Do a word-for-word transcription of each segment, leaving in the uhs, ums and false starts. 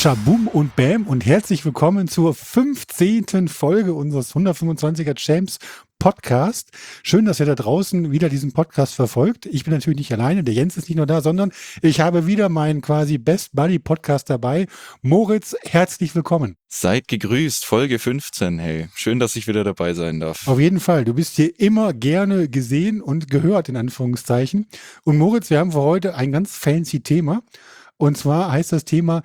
Schabum und Bam und herzlich willkommen zur fünfzehnten Folge unseres hundertfünfundzwanziger Champs Podcast. Schön, dass ihr da draußen wieder diesen Podcast verfolgt. Ich bin natürlich nicht alleine, der Jens ist nicht nur da, sondern ich habe wieder meinen quasi Best Buddy Podcast dabei. Moritz, herzlich willkommen. Seid gegrüßt, Folge fünfzehn, hey. Schön, dass ich wieder dabei sein darf. Auf jeden Fall, du bist hier immer gerne gesehen und gehört, in Anführungszeichen. Und Moritz, wir haben für heute ein ganz fancy Thema. Und zwar heißt das Thema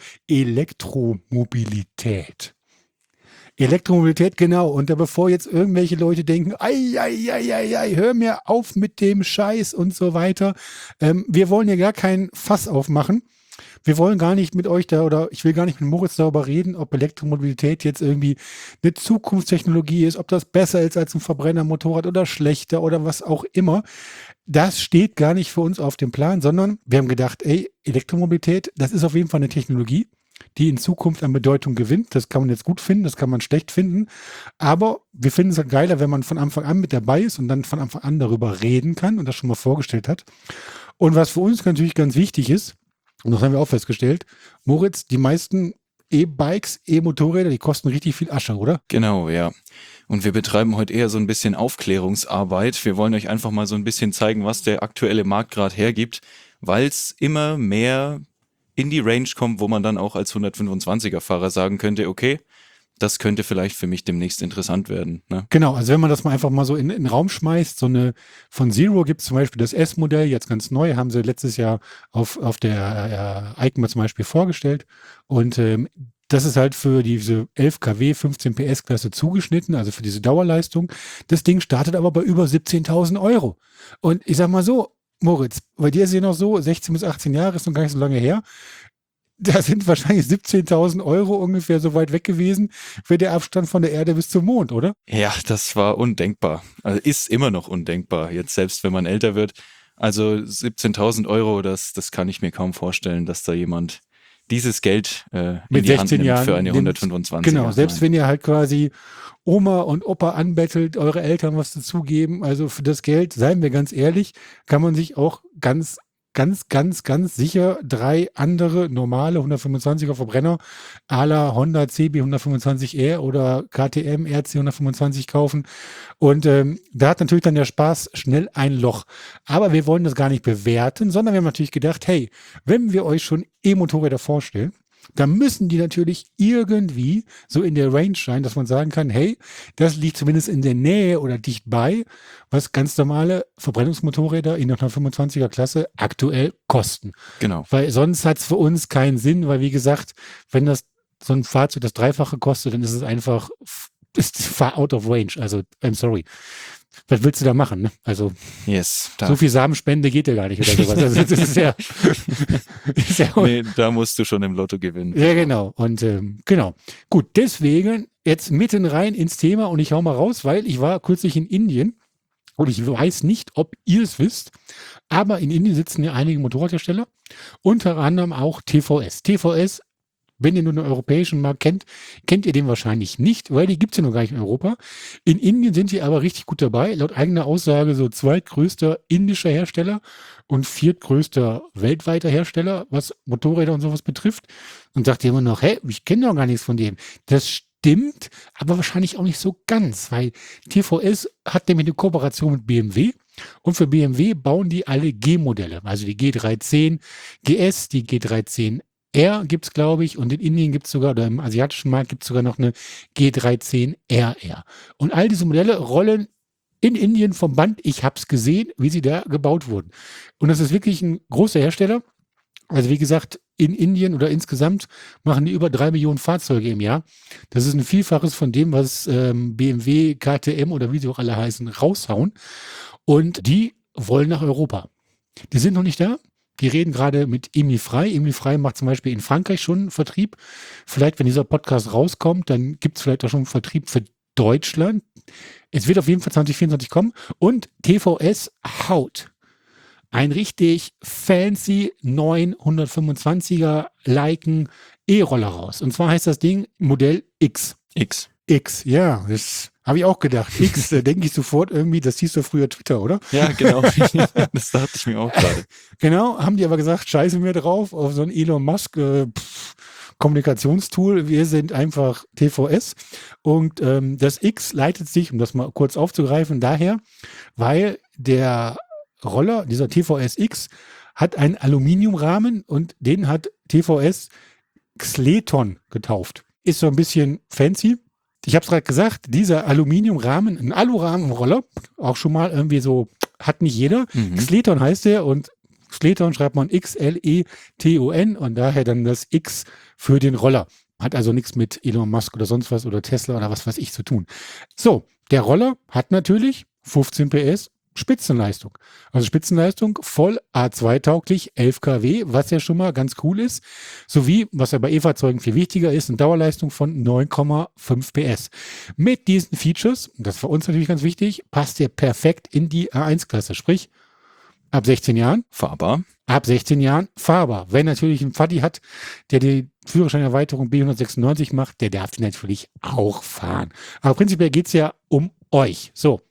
Elektromobilität. Elektromobilität, genau. Und da bevor jetzt irgendwelche Leute denken, ei, ei, ei, ei, ei, hör mir auf mit dem Scheiß und so weiter. Ähm, wir wollen ja gar kein Fass aufmachen. Wir wollen gar nicht mit euch da oder ich will gar nicht mit Moritz darüber reden, ob Elektromobilität jetzt irgendwie eine Zukunftstechnologie ist, ob das besser ist als ein Verbrennermotorrad oder schlechter oder was auch immer. Das steht gar nicht für uns auf dem Plan, sondern wir haben gedacht, ey, Elektromobilität, das ist auf jeden Fall eine Technologie, die in Zukunft an Bedeutung gewinnt. Das kann man jetzt gut finden, das kann man schlecht finden. Aber wir finden es halt geiler, wenn man von Anfang an mit dabei ist und dann von Anfang an darüber reden kann und das schon mal vorgestellt hat. Und was für uns natürlich ganz wichtig ist, und das haben wir auch festgestellt, Moritz, die meisten E-Bikes, E-Motorräder, die kosten richtig viel Asche, oder? Genau, ja. Und wir betreiben heute eher so ein bisschen Aufklärungsarbeit. Wir wollen euch einfach mal so ein bisschen zeigen, was der aktuelle Markt gerade hergibt, weil es immer mehr in die Range kommt, wo man dann auch als hundertfünfundzwanziger-Fahrer sagen könnte, okay, das könnte vielleicht für mich demnächst interessant werden. Ne? Genau, also wenn man das mal einfach mal so in, in den Raum schmeißt, so eine von Zero gibt es zum Beispiel das S-Modell, jetzt ganz neu, haben sie letztes Jahr auf, auf der äh, EICMA zum Beispiel vorgestellt und ähm, das ist halt für diese elf Kilowatt, fünfzehn P S-Klasse zugeschnitten, also für diese Dauerleistung. Das Ding startet aber bei über siebzehntausend Euro. Und ich sag mal so, Moritz, bei dir ist ja noch so, sechzehn bis achtzehn Jahre ist noch gar nicht so lange her. Da sind wahrscheinlich siebzehntausend Euro ungefähr so weit weg gewesen, für der Abstand von der Erde bis zum Mond, oder? Ja, das war undenkbar. Also ist immer noch undenkbar, jetzt selbst wenn man älter wird. Also siebzehntausend Euro, das, das kann ich mir kaum vorstellen, dass da jemand dieses Geld äh, in Mit die Hand nimmt Jahren für eine nimmt, hundertfünfundzwanziger. Genau, selbst Nein. wenn ihr halt quasi Oma und Opa anbettelt, eure Eltern was dazugeben, also für das Geld, seien wir ganz ehrlich, kann man sich auch ganz ganz, ganz, ganz sicher drei andere normale hundertfünfundzwanziger Verbrenner à la Honda C B hundertfünfundzwanzig R oder K T M R C hundertfünfundzwanzig kaufen. Und ähm, da hat natürlich dann der Spaß schnell ein Loch. Aber wir wollen das gar nicht bewerten, sondern wir haben natürlich gedacht, hey, wenn wir euch schon E-Motorräder vorstellen, dann müssen die natürlich irgendwie so in der Range sein, dass man sagen kann, hey, das liegt zumindest in der Nähe oder dicht bei, was ganz normale Verbrennungsmotorräder in der hundertfünfundzwanziger Klasse aktuell kosten. Genau. Weil sonst hat es für uns keinen Sinn, weil wie gesagt, wenn das so ein Fahrzeug das Dreifache kostet, dann ist es einfach ist far out of range. Also, I'm sorry. Was willst du da machen? Ne? Also yes, so viel Samenspende geht ja gar nicht oder sowas. Also, das ist ja, ist ja nee, da musst du schon im Lotto gewinnen. Ja, genau. Und ähm, genau. Gut, deswegen jetzt mitten rein ins Thema und ich hau mal raus, weil ich war kürzlich in Indien und ich weiß nicht, ob ihr es wisst, aber in Indien sitzen ja einige Motorradhersteller, unter anderem auch T V S. T V S, wenn ihr nur den europäischen Markt kennt, kennt ihr den wahrscheinlich nicht, weil die gibt es ja noch gar nicht in Europa. In Indien sind die aber richtig gut dabei. Laut eigener Aussage so zweitgrößter indischer Hersteller und viertgrößter weltweiter Hersteller, was Motorräder und sowas betrifft. Und sagt ihr immer noch, hä, ich kenne doch gar nichts von dem. Das stimmt, aber wahrscheinlich auch nicht so ganz, weil T V S hat nämlich eine Kooperation mit B M W. Und für B M W bauen die alle G-Modelle, also die G dreihundertzehn G S, die G dreihundertzehn R gibt es, glaube ich, und in Indien gibt es sogar, oder im asiatischen Markt gibt es sogar noch eine G dreihundertzehn R R. Und all diese Modelle rollen in Indien vom Band. Ich habe es gesehen, wie sie da gebaut wurden. Und das ist wirklich ein großer Hersteller. Also wie gesagt, in Indien oder insgesamt machen die über drei Millionen Fahrzeuge im Jahr. Das ist ein Vielfaches von dem, was ähm, B M W, K T M oder wie sie auch alle heißen, raushauen. Und die wollen nach Europa. Die sind noch nicht da. Die reden gerade mit Emi Frei. Emi Frei macht zum Beispiel in Frankreich schon einen Vertrieb. Vielleicht, wenn dieser Podcast rauskommt, dann gibt es vielleicht auch schon einen Vertrieb für Deutschland. Es wird auf jeden Fall zwanzig vierundzwanzig kommen. Und T V S haut ein richtig fancy neuen hundertfünfundzwanziger Leiken E-Roller raus. Und zwar heißt das Ding Modell X. X. X, ja, das habe ich auch gedacht. X, da denke ich sofort irgendwie, das hieß doch früher Twitter, oder? Ja, genau. Das dachte ich mir auch gerade. Genau, haben die aber gesagt, scheiße mir drauf, auf so einen Elon Musk, äh, pff, Kommunikationstool. Wir sind einfach T V S und ähm, das X leitet sich, um das mal kurz aufzugreifen, daher, weil der Roller, dieser T V S X, hat einen Aluminiumrahmen und den hat T V S Xleton getauft. Ist so ein bisschen fancy. Ich habe es gerade gesagt, dieser Aluminiumrahmen, ein Alurahmen im Roller, auch schon mal irgendwie so, hat nicht jeder. Mhm. Xleton heißt der und Xleton schreibt man X L E T O N und daher dann das X für den Roller. Hat also nichts mit Elon Musk oder sonst was oder Tesla oder was weiß ich zu tun. So, der Roller hat natürlich fünfzehn P S Spitzenleistung. Also Spitzenleistung voll A zwei tauglich, elf Kilowatt, was ja schon mal ganz cool ist. Sowie, was ja bei E-Fahrzeugen viel wichtiger ist, eine Dauerleistung von neun Komma fünf P S. Mit diesen Features, und das ist für uns natürlich ganz wichtig, passt der perfekt in die A eins Klasse. Sprich, ab sechzehn Jahren. Fahrbar. Ab sechzehn Jahren fahrbar. Wenn natürlich ein Vati hat, der die Führerscheinerweiterung B hundertsechsundneunzig macht, der darf die natürlich auch fahren. Aber prinzipiell geht's ja um euch. So.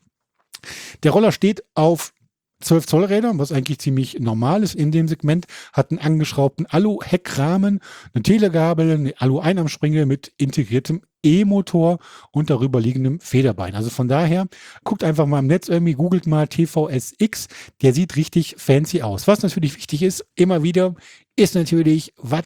Der Roller steht auf zwölf Zoll Rädern, was eigentlich ziemlich normal ist in dem Segment, hat einen angeschraubten Alu-Heckrahmen, eine Telegabel, eine Alu-Einarmspringe mit integriertem E-Motor und darüber liegendem Federbein. Also von daher, guckt einfach mal im Netz irgendwie, googelt mal T V S X, der sieht richtig fancy aus. Was natürlich wichtig ist, immer wieder, ist natürlich, was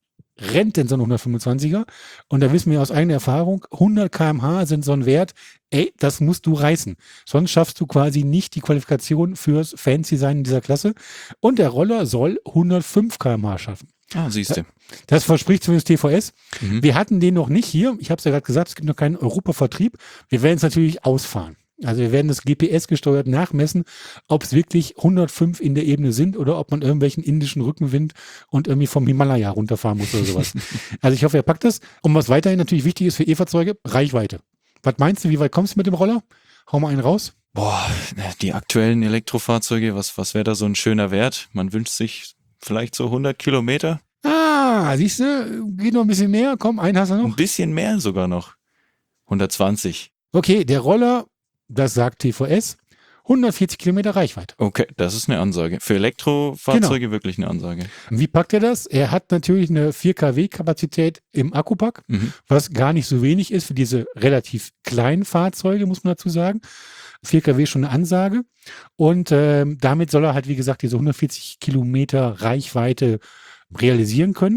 rennt denn so ein hundertfünfundzwanziger? Und da wissen wir aus eigener Erfahrung, hundert Kilometer pro Stunde sind so ein Wert, ey, das musst du reißen. Sonst schaffst du quasi nicht die Qualifikation fürs Fancy-Sein in dieser Klasse. Und der Roller soll hundertfünf Kilometer pro Stunde schaffen. Ah, siehst du. Das verspricht zumindest T V S. Mhm. Wir hatten den noch nicht hier. Ich habe es ja gerade gesagt, es gibt noch keinen Europavertrieb. Wir werden es natürlich ausfahren. Also wir werden das G P S gesteuert nachmessen, ob es wirklich hundertfünf in der Ebene sind oder ob man irgendwelchen indischen Rückenwind und irgendwie vom Himalaya runterfahren muss oder sowas. Also ich hoffe, er packt das. Und was weiterhin natürlich wichtig ist für E-Fahrzeuge, Reichweite. Was meinst du, wie weit kommst du mit dem Roller? Hau mal einen raus. Boah, die aktuellen Elektrofahrzeuge, was, was wäre da so ein schöner Wert? Man wünscht sich vielleicht so hundert Kilometer? Ah, siehst du, geht noch ein bisschen mehr. Komm, einen hast du noch. Ein bisschen mehr sogar noch. hundertzwanzig. Okay, der Roller, das sagt T V S, hundertvierzig Kilometer Reichweite. Okay, das ist eine Ansage. Für Elektrofahrzeuge wirklich eine Ansage. Wie packt er das? Er hat natürlich eine vier Kilowatt Kapazität im Akkupack, Mhm. was gar nicht so wenig ist für diese relativ kleinen Fahrzeuge, muss man dazu sagen. vier Kilowatt schon eine Ansage. Und ähm, damit soll er halt, wie gesagt, diese hundertvierzig Kilometer Reichweite realisieren können.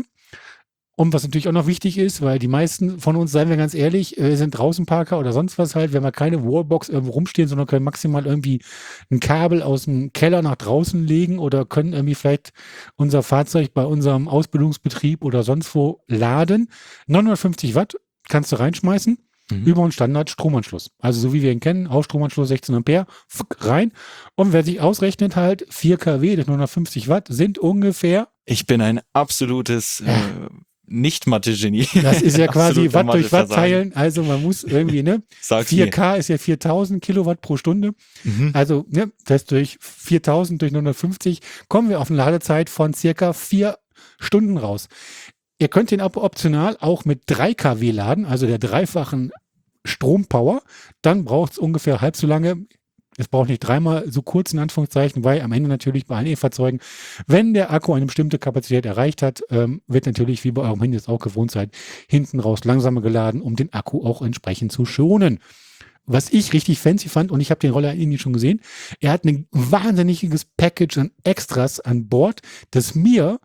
Und was natürlich auch noch wichtig ist, weil die meisten von uns, seien wir ganz ehrlich, äh, sind Draußenparker oder sonst was halt, wenn wir keine Wallbox irgendwo rumstehen, sondern können maximal irgendwie ein Kabel aus dem Keller nach draußen legen oder können irgendwie vielleicht unser Fahrzeug bei unserem Ausbildungsbetrieb oder sonst wo laden. neunhundertfünfzig Watt kannst du reinschmeißen Mhm. über einen Standard-Stromanschluss. Also so wie wir ihn kennen, Hausstromανschluss sechzehn Ampere, fuck, rein. Und wer sich ausrechnet halt, vier Kilowatt durch neunhundertfünfzig Watt sind ungefähr, Ich bin ein absolutes äh, Nicht-Mathe-Genie. das ist ja quasi Absoluter Watt durch Watt Mathe-Versagen. teilen, also man muss irgendwie, ne? Sag's vier mir. K ist ja viertausend Kilowatt pro Stunde. Mhm. Also, ne, das durch viertausend durch neunhundertfünfzig kommen wir auf eine Ladezeit von circa vier Stunden raus. Ihr könnt den aber optional auch mit drei Kilowatt laden, also der dreifachen Strompower. Dann braucht es ungefähr halb so lange. Es braucht nicht dreimal so kurz in Anführungszeichen, weil am Ende natürlich bei allen E-Fahrzeugen, wenn der Akku eine bestimmte Kapazität erreicht hat, ähm, wird natürlich, wie bei eurem Handy jetzt auch gewohnt seid, hinten raus langsamer geladen, um den Akku auch entsprechend zu schonen. Was ich richtig fancy fand, und ich habe den Roller in Indien schon gesehen, er hat ein wahnsinniges Package an Extras an Bord, das mir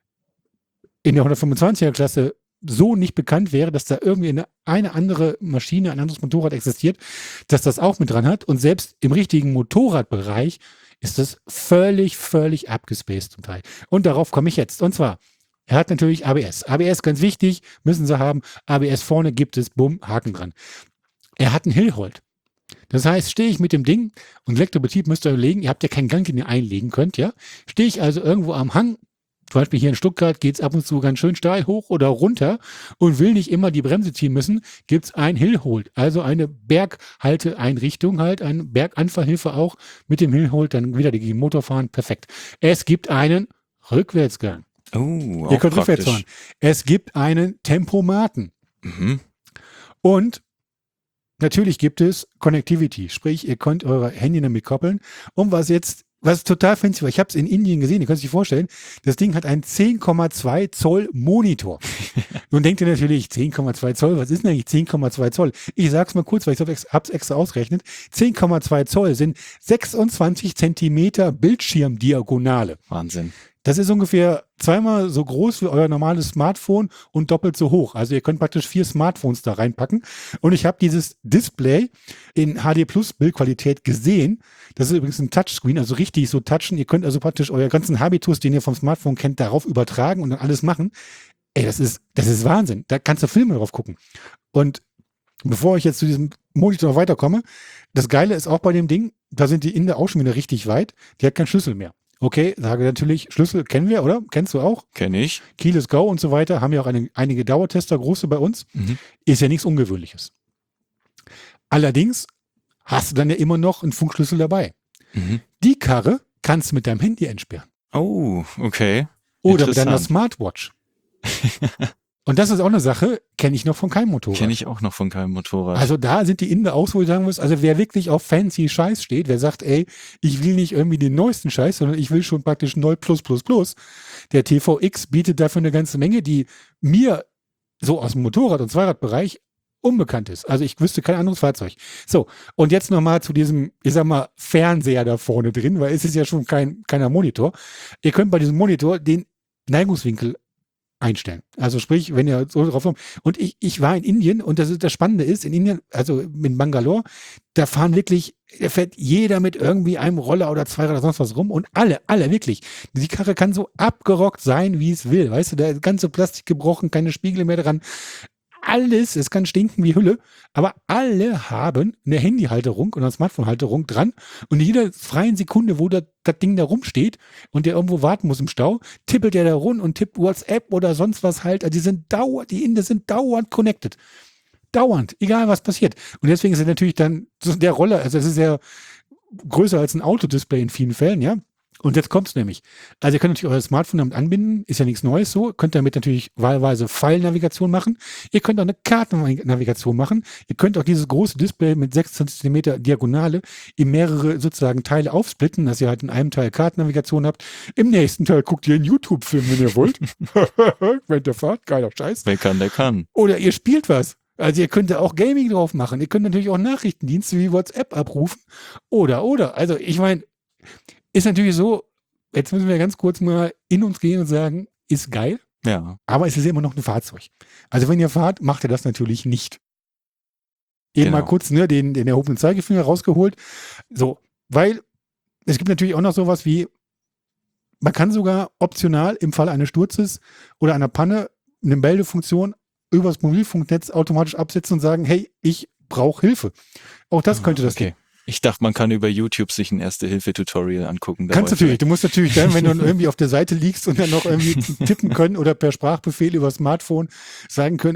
in der hundertfünfundzwanziger Klasse so nicht bekannt wäre, dass da irgendwie eine, eine andere Maschine, ein anderes Motorrad existiert, dass das auch mit dran hat. Und selbst im richtigen Motorradbereich ist das völlig, völlig abgespaced zum Teil. Und darauf komme ich jetzt. Und zwar, er hat natürlich A B S. A B S ganz wichtig, müssen sie haben. A B S vorne gibt es, bumm, Haken dran. Er hat einen Hillhold. Das heißt, stehe ich mit dem Ding, und Elektrobetrieb müsst ihr überlegen, ihr habt ja keinen Gang, den ihr einlegen könnt, ja. Stehe ich also irgendwo am Hang, zum Beispiel hier in Stuttgart geht es ab und zu ganz schön steil hoch oder runter und will nicht immer die Bremse ziehen müssen, gibt es ein Hillhold, also eine Berghalteeinrichtung halt, eine Berganfahrhilfe auch mit dem Hillhold, dann wieder gegen den Motor fahren, perfekt. Es gibt einen Rückwärtsgang. Oh, Ihr auch könnt rückwärts fahren. praktisch. Es gibt einen Tempomaten Mhm. und natürlich gibt es Connectivity, sprich, ihr könnt eure Handy damit koppeln. Und was jetzt was total fancy war, ich habe es in Indien gesehen, ihr könnt es euch vorstellen, das Ding hat einen zehn Komma zwei Zoll Monitor. Nun denkt ihr natürlich, zehn Komma zwei Zoll, was ist denn eigentlich zehn Komma zwei Zoll? Ich sag's mal kurz, weil ich habe es extra ausgerechnet. zehn Komma zwei Zoll sind sechsundzwanzig Zentimeter Bildschirmdiagonale. Wahnsinn. Das ist ungefähr zweimal so groß wie euer normales Smartphone und doppelt so hoch. Also ihr könnt praktisch vier Smartphones da reinpacken. Und ich habe dieses Display in H D Plus Bildqualität gesehen. Das ist übrigens ein Touchscreen, also richtig so touchen. Ihr könnt also praktisch euer ganzen Habitus, den ihr vom Smartphone kennt, darauf übertragen und dann alles machen. Ey, das ist, das ist Wahnsinn. Da kannst du Filme drauf gucken. Und bevor ich jetzt zu diesem Monitor noch weiterkomme, das Geile ist auch bei dem Ding, da sind die Inder auch schon wieder richtig weit. Die hat keinen Schlüssel mehr. Okay, sage natürlich, Schlüssel kennen wir, oder? Kennst du auch? Kenn ich. Keyless Go und so weiter, haben ja auch eine, einige Dauertester, große bei uns. Mhm. Ist ja nichts Ungewöhnliches. Allerdings hast du dann ja immer noch einen Funkschlüssel dabei. Mhm. Die Karre kannst du mit deinem Handy entsperren. Oh, okay. Oder mit deiner Interessant. Smartwatch. Und das ist auch eine Sache, kenne ich noch von keinem Motorrad. Kenne ich auch noch von keinem Motorrad. Also da sind die Inder auch so, wo ich sagen muss, also wer wirklich auf fancy Scheiß steht, wer sagt, ey, ich will nicht irgendwie den neuesten Scheiß, sondern ich will schon praktisch neu plus plus plus. Der T V X bietet dafür eine ganze Menge, die mir so aus dem Motorrad- und Zweiradbereich unbekannt ist. Also ich wüsste kein anderes Fahrzeug. So, und jetzt nochmal zu diesem, ich sag mal, Fernseher da vorne drin, weil es ist ja schon kein keiner Monitor. Ihr könnt bei diesem Monitor den Neigungswinkel einstellen. Also sprich, wenn ihr so drauf kommt. Und ich, ich war in Indien und das, ist, das Spannende ist, in Indien, also in Bangalore, da fahren wirklich, da fährt jeder mit irgendwie einem Roller oder Zweirad oder sonst was rum und alle, alle wirklich. Die Karre kann so abgerockt sein, wie es will. Weißt du, da ist ganze Plastik gebrochen, keine Spiegel mehr dran. Alles, es kann stinken wie Hülle, aber alle haben eine Handyhalterung oder eine Smartphone-Halterung dran und in jeder freien Sekunde, wo das, das Ding da rumsteht und der irgendwo warten muss im Stau, tippelt der da rum und tippt WhatsApp oder sonst was halt. Also die sind dauernd, die Inder sind dauernd connected. Dauernd, egal was passiert. Und deswegen ist es natürlich dann so der Roller, also es ist ja größer als ein Autodisplay in vielen Fällen, ja. Und jetzt kommt's nämlich. Also ihr könnt natürlich euer Smartphone damit anbinden, ist ja nichts Neues so. Könnt damit natürlich wahlweise Pfeilnavigation machen. Ihr könnt auch eine Kartennavigation machen. Ihr könnt auch dieses große Display mit sechsundzwanzig Zentimeter Diagonale in mehrere sozusagen Teile aufsplitten, dass ihr halt in einem Teil Kartennavigation habt. Im nächsten Teil guckt ihr einen YouTube-Film, wenn ihr wollt. Während der Fahrt, geiler Scheiß. Wer kann, der kann. Oder ihr spielt was. Also ihr könnt da auch Gaming drauf machen. Ihr könnt natürlich auch Nachrichtendienste wie WhatsApp abrufen. Oder, oder. Also ich meine, ist natürlich so, jetzt müssen wir ganz kurz mal in uns gehen und sagen, ist geil, Ja. aber es ist immer noch ein Fahrzeug. Also wenn ihr fahrt, macht ihr das natürlich nicht. Eben Genau. mal kurz ne, den, den erhobenen Zeigefinger rausgeholt. So, weil es gibt natürlich auch noch sowas wie, man kann sogar optional im Fall eines Sturzes oder einer Panne eine Meldefunktion über das Mobilfunknetz automatisch absetzen und sagen, hey, ich brauche Hilfe. Auch das könnte das Okay. Ich dachte, man kann über YouTube sich ein Erste-Hilfe-Tutorial angucken. Kannst dabei. natürlich. Du musst natürlich dann, wenn du irgendwie auf der Seite liegst und dann noch irgendwie tippen können oder per Sprachbefehl über Smartphone sagen können,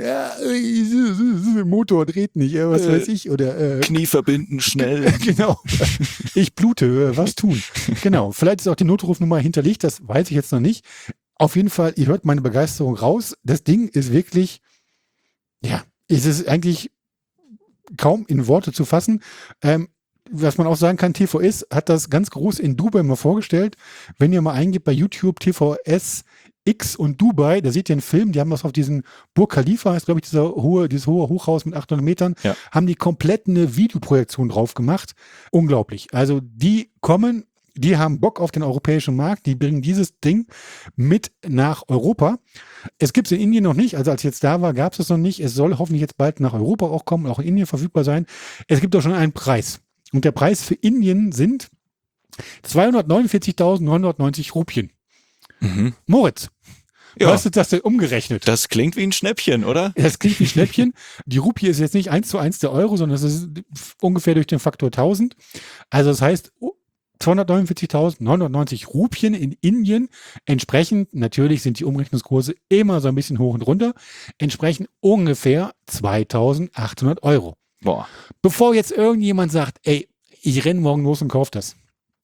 äh, Motor dreht nicht, äh, was Äh, weiß ich. Oder äh, Knie verbinden, schnell. genau. Ich blute, äh, was tun? Genau. Vielleicht ist auch die Notrufnummer hinterlegt, das weiß ich jetzt noch nicht. Auf jeden Fall, ihr hört meine Begeisterung raus. Das Ding ist wirklich, ja, es ist eigentlich kaum in Worte zu fassen. Ähm, was man auch sagen kann, T V S hat das ganz groß in Dubai mal vorgestellt. Wenn ihr mal eingibt bei YouTube T V S X und Dubai, da seht ihr einen Film, die haben das auf diesen Burj Khalifa, ist glaube ich dieser hohe, dieses hohe Hochhaus mit achthundert Metern, Ja. haben die komplett eine Videoprojektion drauf gemacht. Unglaublich. Also die kommen, die haben Bock auf den europäischen Markt, die bringen dieses Ding mit nach Europa. Es gibt es in Indien noch nicht, also als ich jetzt da war, gab es es noch nicht. Es soll hoffentlich jetzt bald nach Europa auch kommen, auch in Indien verfügbar sein. Es gibt auch schon einen Preis. Und der Preis für Indien sind zweihundertneunundvierzigtausendneunhundertneunzig Rupien. Mhm. Moritz, Ja, was ist das denn umgerechnet? das klingt wie ein Schnäppchen, oder? Das klingt wie Schnäppchen. Die Rupie ist jetzt nicht eins zu eins der Euro, sondern es ist ungefähr durch den Faktor tausend. Also das heißt, zweihundertneunundvierzigtausendneunhundertneunzig Rupien in Indien. Entsprechend, natürlich sind die Umrechnungskurse immer so ein bisschen hoch und runter, entsprechen ungefähr zweitausendachthundert Euro. Boah. Bevor jetzt irgendjemand sagt, ey, ich renne morgen los und kaufe das.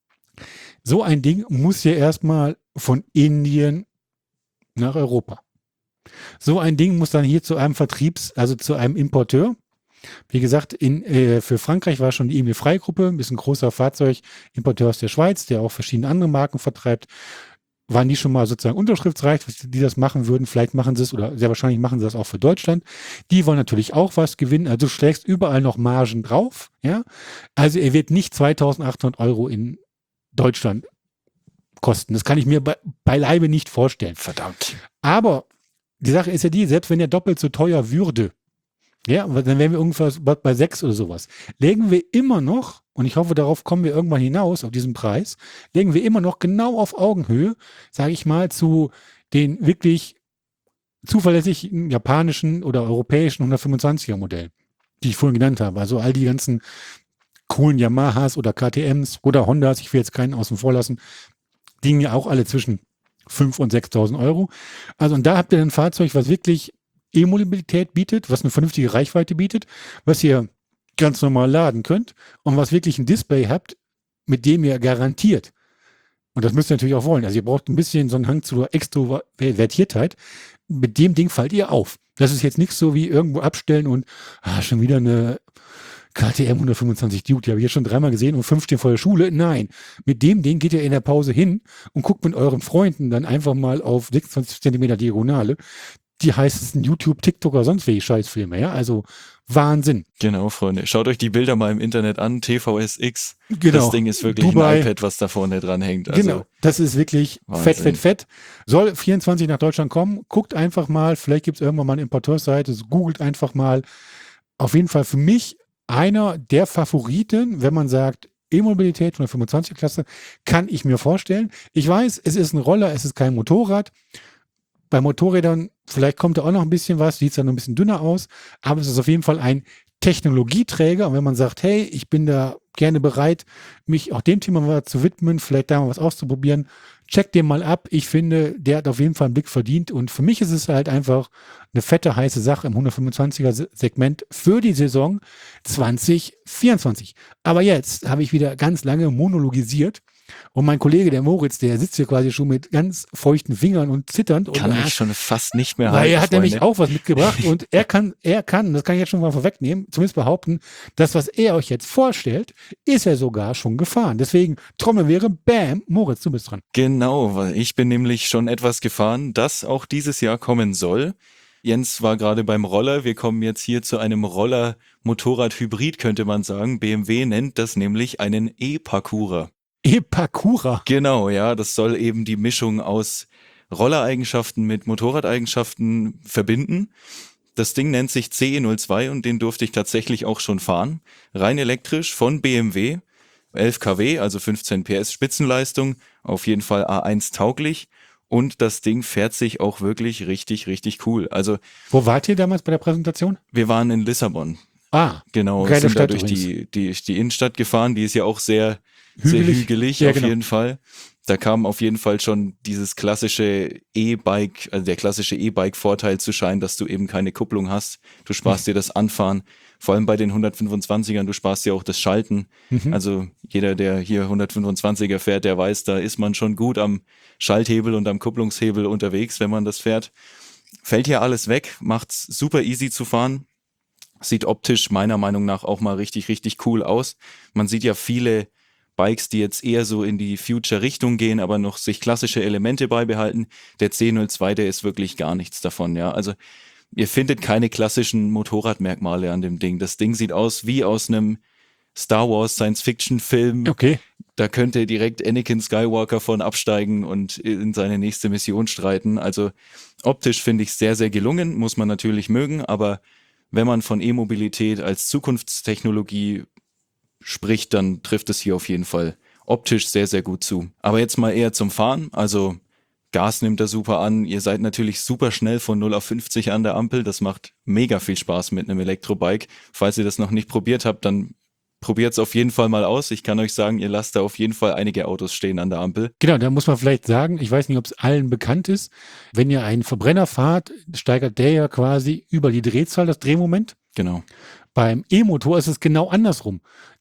So ein Ding muss ja erstmal von Indien nach Europa. So ein Ding muss dann hier zu einem Vertriebs-, also zu einem Importeur. Wie gesagt, in, äh, für Frankreich war schon die Emil Frey Gruppe, ist ein großer Fahrzeugimporteur aus der Schweiz, der auch verschiedene andere Marken vertreibt. Waren die schon mal sozusagen unterschriftsreich, die das machen würden? Vielleicht machen sie es oder sehr wahrscheinlich machen sie das auch für Deutschland. Die wollen natürlich auch was gewinnen. Also du schlägst überall noch Margen drauf. Ja, also er wird nicht zweitausendachthundert Euro in Deutschland kosten. Das kann ich mir bei, beileibe nicht vorstellen. Verdammt. Aber die Sache ist ja die, selbst wenn er doppelt so teuer würde, ja, dann wären wir ungefähr bei sechs oder sowas. Legen wir immer noch, und ich hoffe, darauf kommen wir irgendwann hinaus, auf diesen Preis, legen wir immer noch genau auf Augenhöhe, sage ich mal, zu den wirklich zuverlässigen japanischen oder europäischen hundertfünfundzwanziger Modellen, die ich vorhin genannt habe. Also all die ganzen coolen Yamahas oder K T Ms oder Hondas, ich will jetzt keinen außen vor lassen, die liegen ja auch alle zwischen fünftausend und sechstausend Euro. Also und da habt ihr ein Fahrzeug, was wirklich E-Mobilität bietet, was eine vernünftige Reichweite bietet, was ihr ganz normal laden könnt und was wirklich ein Display habt, mit dem ihr garantiert, und das müsst ihr natürlich auch wollen, also ihr braucht ein bisschen so einen Hang zu Extrovertiertheit, mit dem Ding fallt ihr auf. Das ist jetzt nichts so wie irgendwo abstellen und ah, schon wieder eine K T M hundertfünfundzwanzig Duke, die habe ich jetzt schon dreimal gesehen und fünf stehen vor der Schule. Nein, mit dem Ding geht ihr in der Pause hin und guckt mit euren Freunden dann einfach mal auf sechsundzwanzig Zentimeter Diagonale die heißesten YouTube, TikTok oder sonst welche Scheißfilme, ja, also Wahnsinn. Genau, Freunde. Schaut euch die Bilder mal im Internet an, T V S X. Genau. Das Ding ist wirklich Dubai. ein iPad, was da vorne dran hängt. Also Genau, das ist wirklich Wahnsinn. fett, fett, fett. Soll vierundzwanzig nach Deutschland kommen, guckt einfach mal, vielleicht gibt es irgendwann mal eine Importeurseite, googelt einfach mal. Auf jeden Fall für mich einer der Favoriten, wenn man sagt, E-Mobilität von der fünfundzwanzig Klasse, kann ich mir vorstellen. Ich weiß, es ist ein Roller, es ist kein Motorrad. Bei Motorrädern, vielleicht kommt da auch noch ein bisschen was, sieht es dann noch ein bisschen dünner aus, aber es ist auf jeden Fall ein Technologieträger. Und wenn man sagt, hey, ich bin da gerne bereit, mich auch dem Thema mal zu widmen, vielleicht da mal was auszuprobieren, check den mal ab. Ich finde, der hat auf jeden Fall einen Blick verdient. Und für mich ist es halt einfach eine fette, heiße Sache im hundertfünfundzwanziger Segment für die Saison zwanzig vierundzwanzig. Aber jetzt habe ich wieder ganz lange monologisiert. Und mein Kollege, der Moritz, der sitzt hier quasi schon mit ganz feuchten Fingern und zitternd. Kann und, mich schon fast nicht mehr weil halten, er hat nämlich Freunde. auch was mitgebracht und er kann, er kann, das kann ich jetzt schon mal vorwegnehmen, zumindest behaupten, das, was er euch jetzt vorstellt, ist er sogar schon gefahren. Deswegen, Trommel wäre, bam, Moritz, du bist dran. Genau, weil ich bin nämlich schon etwas gefahren, das auch dieses Jahr kommen soll. Jens war gerade beim Roller. Wir kommen jetzt hier zu einem Roller-Motorrad-Hybrid, könnte man sagen. B M W nennt das nämlich einen E-Parkourer. E-Parkourer. Genau, ja, das soll eben die Mischung aus Rollereigenschaften mit Motorradeigenschaften verbinden. Das Ding nennt sich C E null zwei und den durfte ich tatsächlich auch schon fahren. Rein elektrisch von B M W, elf Kilowatt, also fünfzehn P S Spitzenleistung, auf jeden Fall A eins tauglich. Und das Ding fährt sich auch wirklich richtig, richtig cool. Also Wo wart ihr damals bei der Präsentation? wir waren in Lissabon. Ah, Genau, geile sind da Stadt durch übrigens. die, die, die Innenstadt gefahren. Die ist ja auch sehr sehr Hügelig. hügelig, Ja, auf genau. jeden Fall. Da kam auf jeden Fall schon dieses klassische E-Bike, also der klassische E-Bike-Vorteil zu scheinen, dass du eben keine Kupplung hast. Du sparst dir das Anfahren. Vor allem bei den hundertfünfundzwanzigern, du sparst dir auch das Schalten. Mhm. Also jeder, der hier hundertfünfundzwanziger fährt, der weiß, da ist man schon gut am Schalthebel und am Kupplungshebel unterwegs, wenn man das fährt. Fällt hier alles weg, macht's super easy zu fahren. Sieht optisch meiner Meinung nach auch mal richtig, richtig cool aus. Man sieht ja viele Bikes, die jetzt eher so in die Future-Richtung gehen, aber noch sich klassische Elemente beibehalten. Der C null zwei, der ist wirklich gar nichts davon, ja. Also ihr findet keine klassischen Motorradmerkmale an dem Ding. Das Ding sieht aus wie aus einem Star Wars Science-Fiction-Film. Okay. Da könnte direkt Anakin Skywalker von absteigen und in seine nächste Mission streiten. Also optisch finde ich sehr, sehr gelungen, muss man natürlich mögen, aber wenn man von E-Mobilität als Zukunftstechnologie spricht, dann trifft es hier auf jeden Fall optisch sehr, sehr gut zu. Aber jetzt mal eher zum Fahren. Also Gas nimmt er super an. Ihr seid natürlich super schnell von null auf fünfzig an der Ampel. Das macht mega viel Spaß mit einem Elektrobike. Falls ihr das noch nicht probiert habt, dann probiert es auf jeden Fall mal aus. Ich kann euch sagen, ihr lasst da auf jeden Fall einige Autos stehen an der Ampel. Genau, da muss man vielleicht sagen, ich weiß nicht, ob es allen bekannt ist, wenn ihr einen Verbrenner fahrt, steigert der ja quasi über die Drehzahl das Drehmoment. Genau. Beim E-Motor ist es genau andersrum.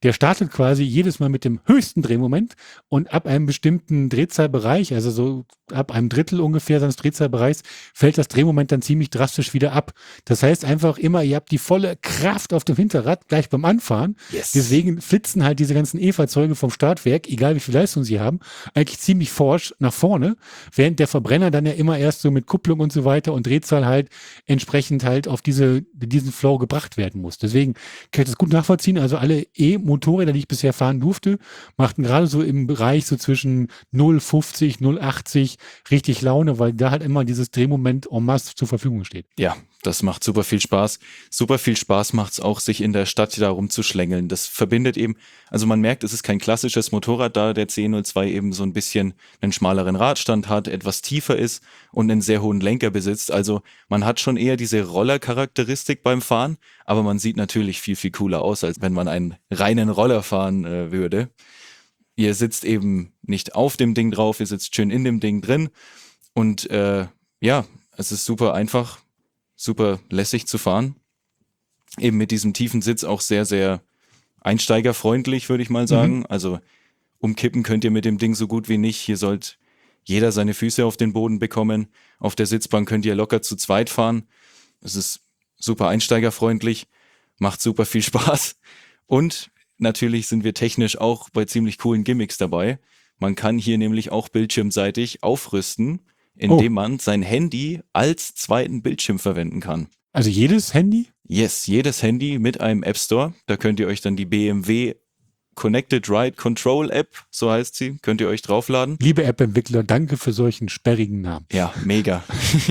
der startet quasi jedes Mal mit dem höchsten Drehmoment und ab einem bestimmten Drehzahlbereich, also so ab einem Drittel ungefähr seines Drehzahlbereichs, fällt das Drehmoment dann ziemlich drastisch wieder ab. Das heißt einfach immer, ihr habt die volle Kraft auf dem Hinterrad gleich beim Anfahren. Yes. Deswegen flitzen halt diese ganzen E-Fahrzeuge vom Startwerk, egal wie viel Leistung sie haben, eigentlich ziemlich forsch nach vorne, während der Verbrenner dann ja immer erst so mit Kupplung und so weiter und Drehzahl halt entsprechend halt auf diese, diesen Flow gebracht werden muss. Deswegen kann ich das gut nachvollziehen. Also alle E-Motorräder, die ich bisher fahren durfte, machten gerade so im Bereich so zwischen null Komma fünfzig, null Komma achtzig richtig Laune, weil da halt immer dieses Drehmoment en masse zur Verfügung steht. Ja, das macht super viel Spaß. Super viel Spaß macht es auch, sich in der Stadt da rumzuschlängeln. Das verbindet eben, also man merkt, es ist kein klassisches Motorrad, da der C null zwei eben so ein bisschen einen schmaleren Radstand hat, etwas tiefer ist und einen sehr hohen Lenker besitzt. Also man hat schon eher diese Rollercharakteristik beim Fahren, aber man sieht natürlich viel, viel cooler aus, als wenn man einen reinen Roller fahren äh, würde. Ihr sitzt eben nicht auf dem Ding drauf, ihr sitzt schön in dem Ding drin und äh, ja, es ist super einfach, super lässig zu fahren. Eben mit diesem tiefen Sitz auch sehr, sehr einsteigerfreundlich, würde ich mal sagen. Mhm. Also umkippen könnt ihr mit dem Ding so gut wie nicht. Hier sollte jeder seine Füße auf den Boden bekommen. Auf der Sitzbank könnt ihr locker zu zweit fahren. Es ist super einsteigerfreundlich, macht super viel Spaß und natürlich sind wir technisch auch bei ziemlich coolen Gimmicks dabei. Man kann hier nämlich auch bildschirmseitig aufrüsten, indem oh. man sein Handy als zweiten Bildschirm verwenden kann. Also jedes Handy? Yes, jedes Handy mit einem App Store. Da könnt ihr euch dann die B M W Connected Ride Control App, so heißt sie, könnt ihr euch draufladen. Liebe App-Entwickler, danke für solchen sperrigen Namen. Ja, mega.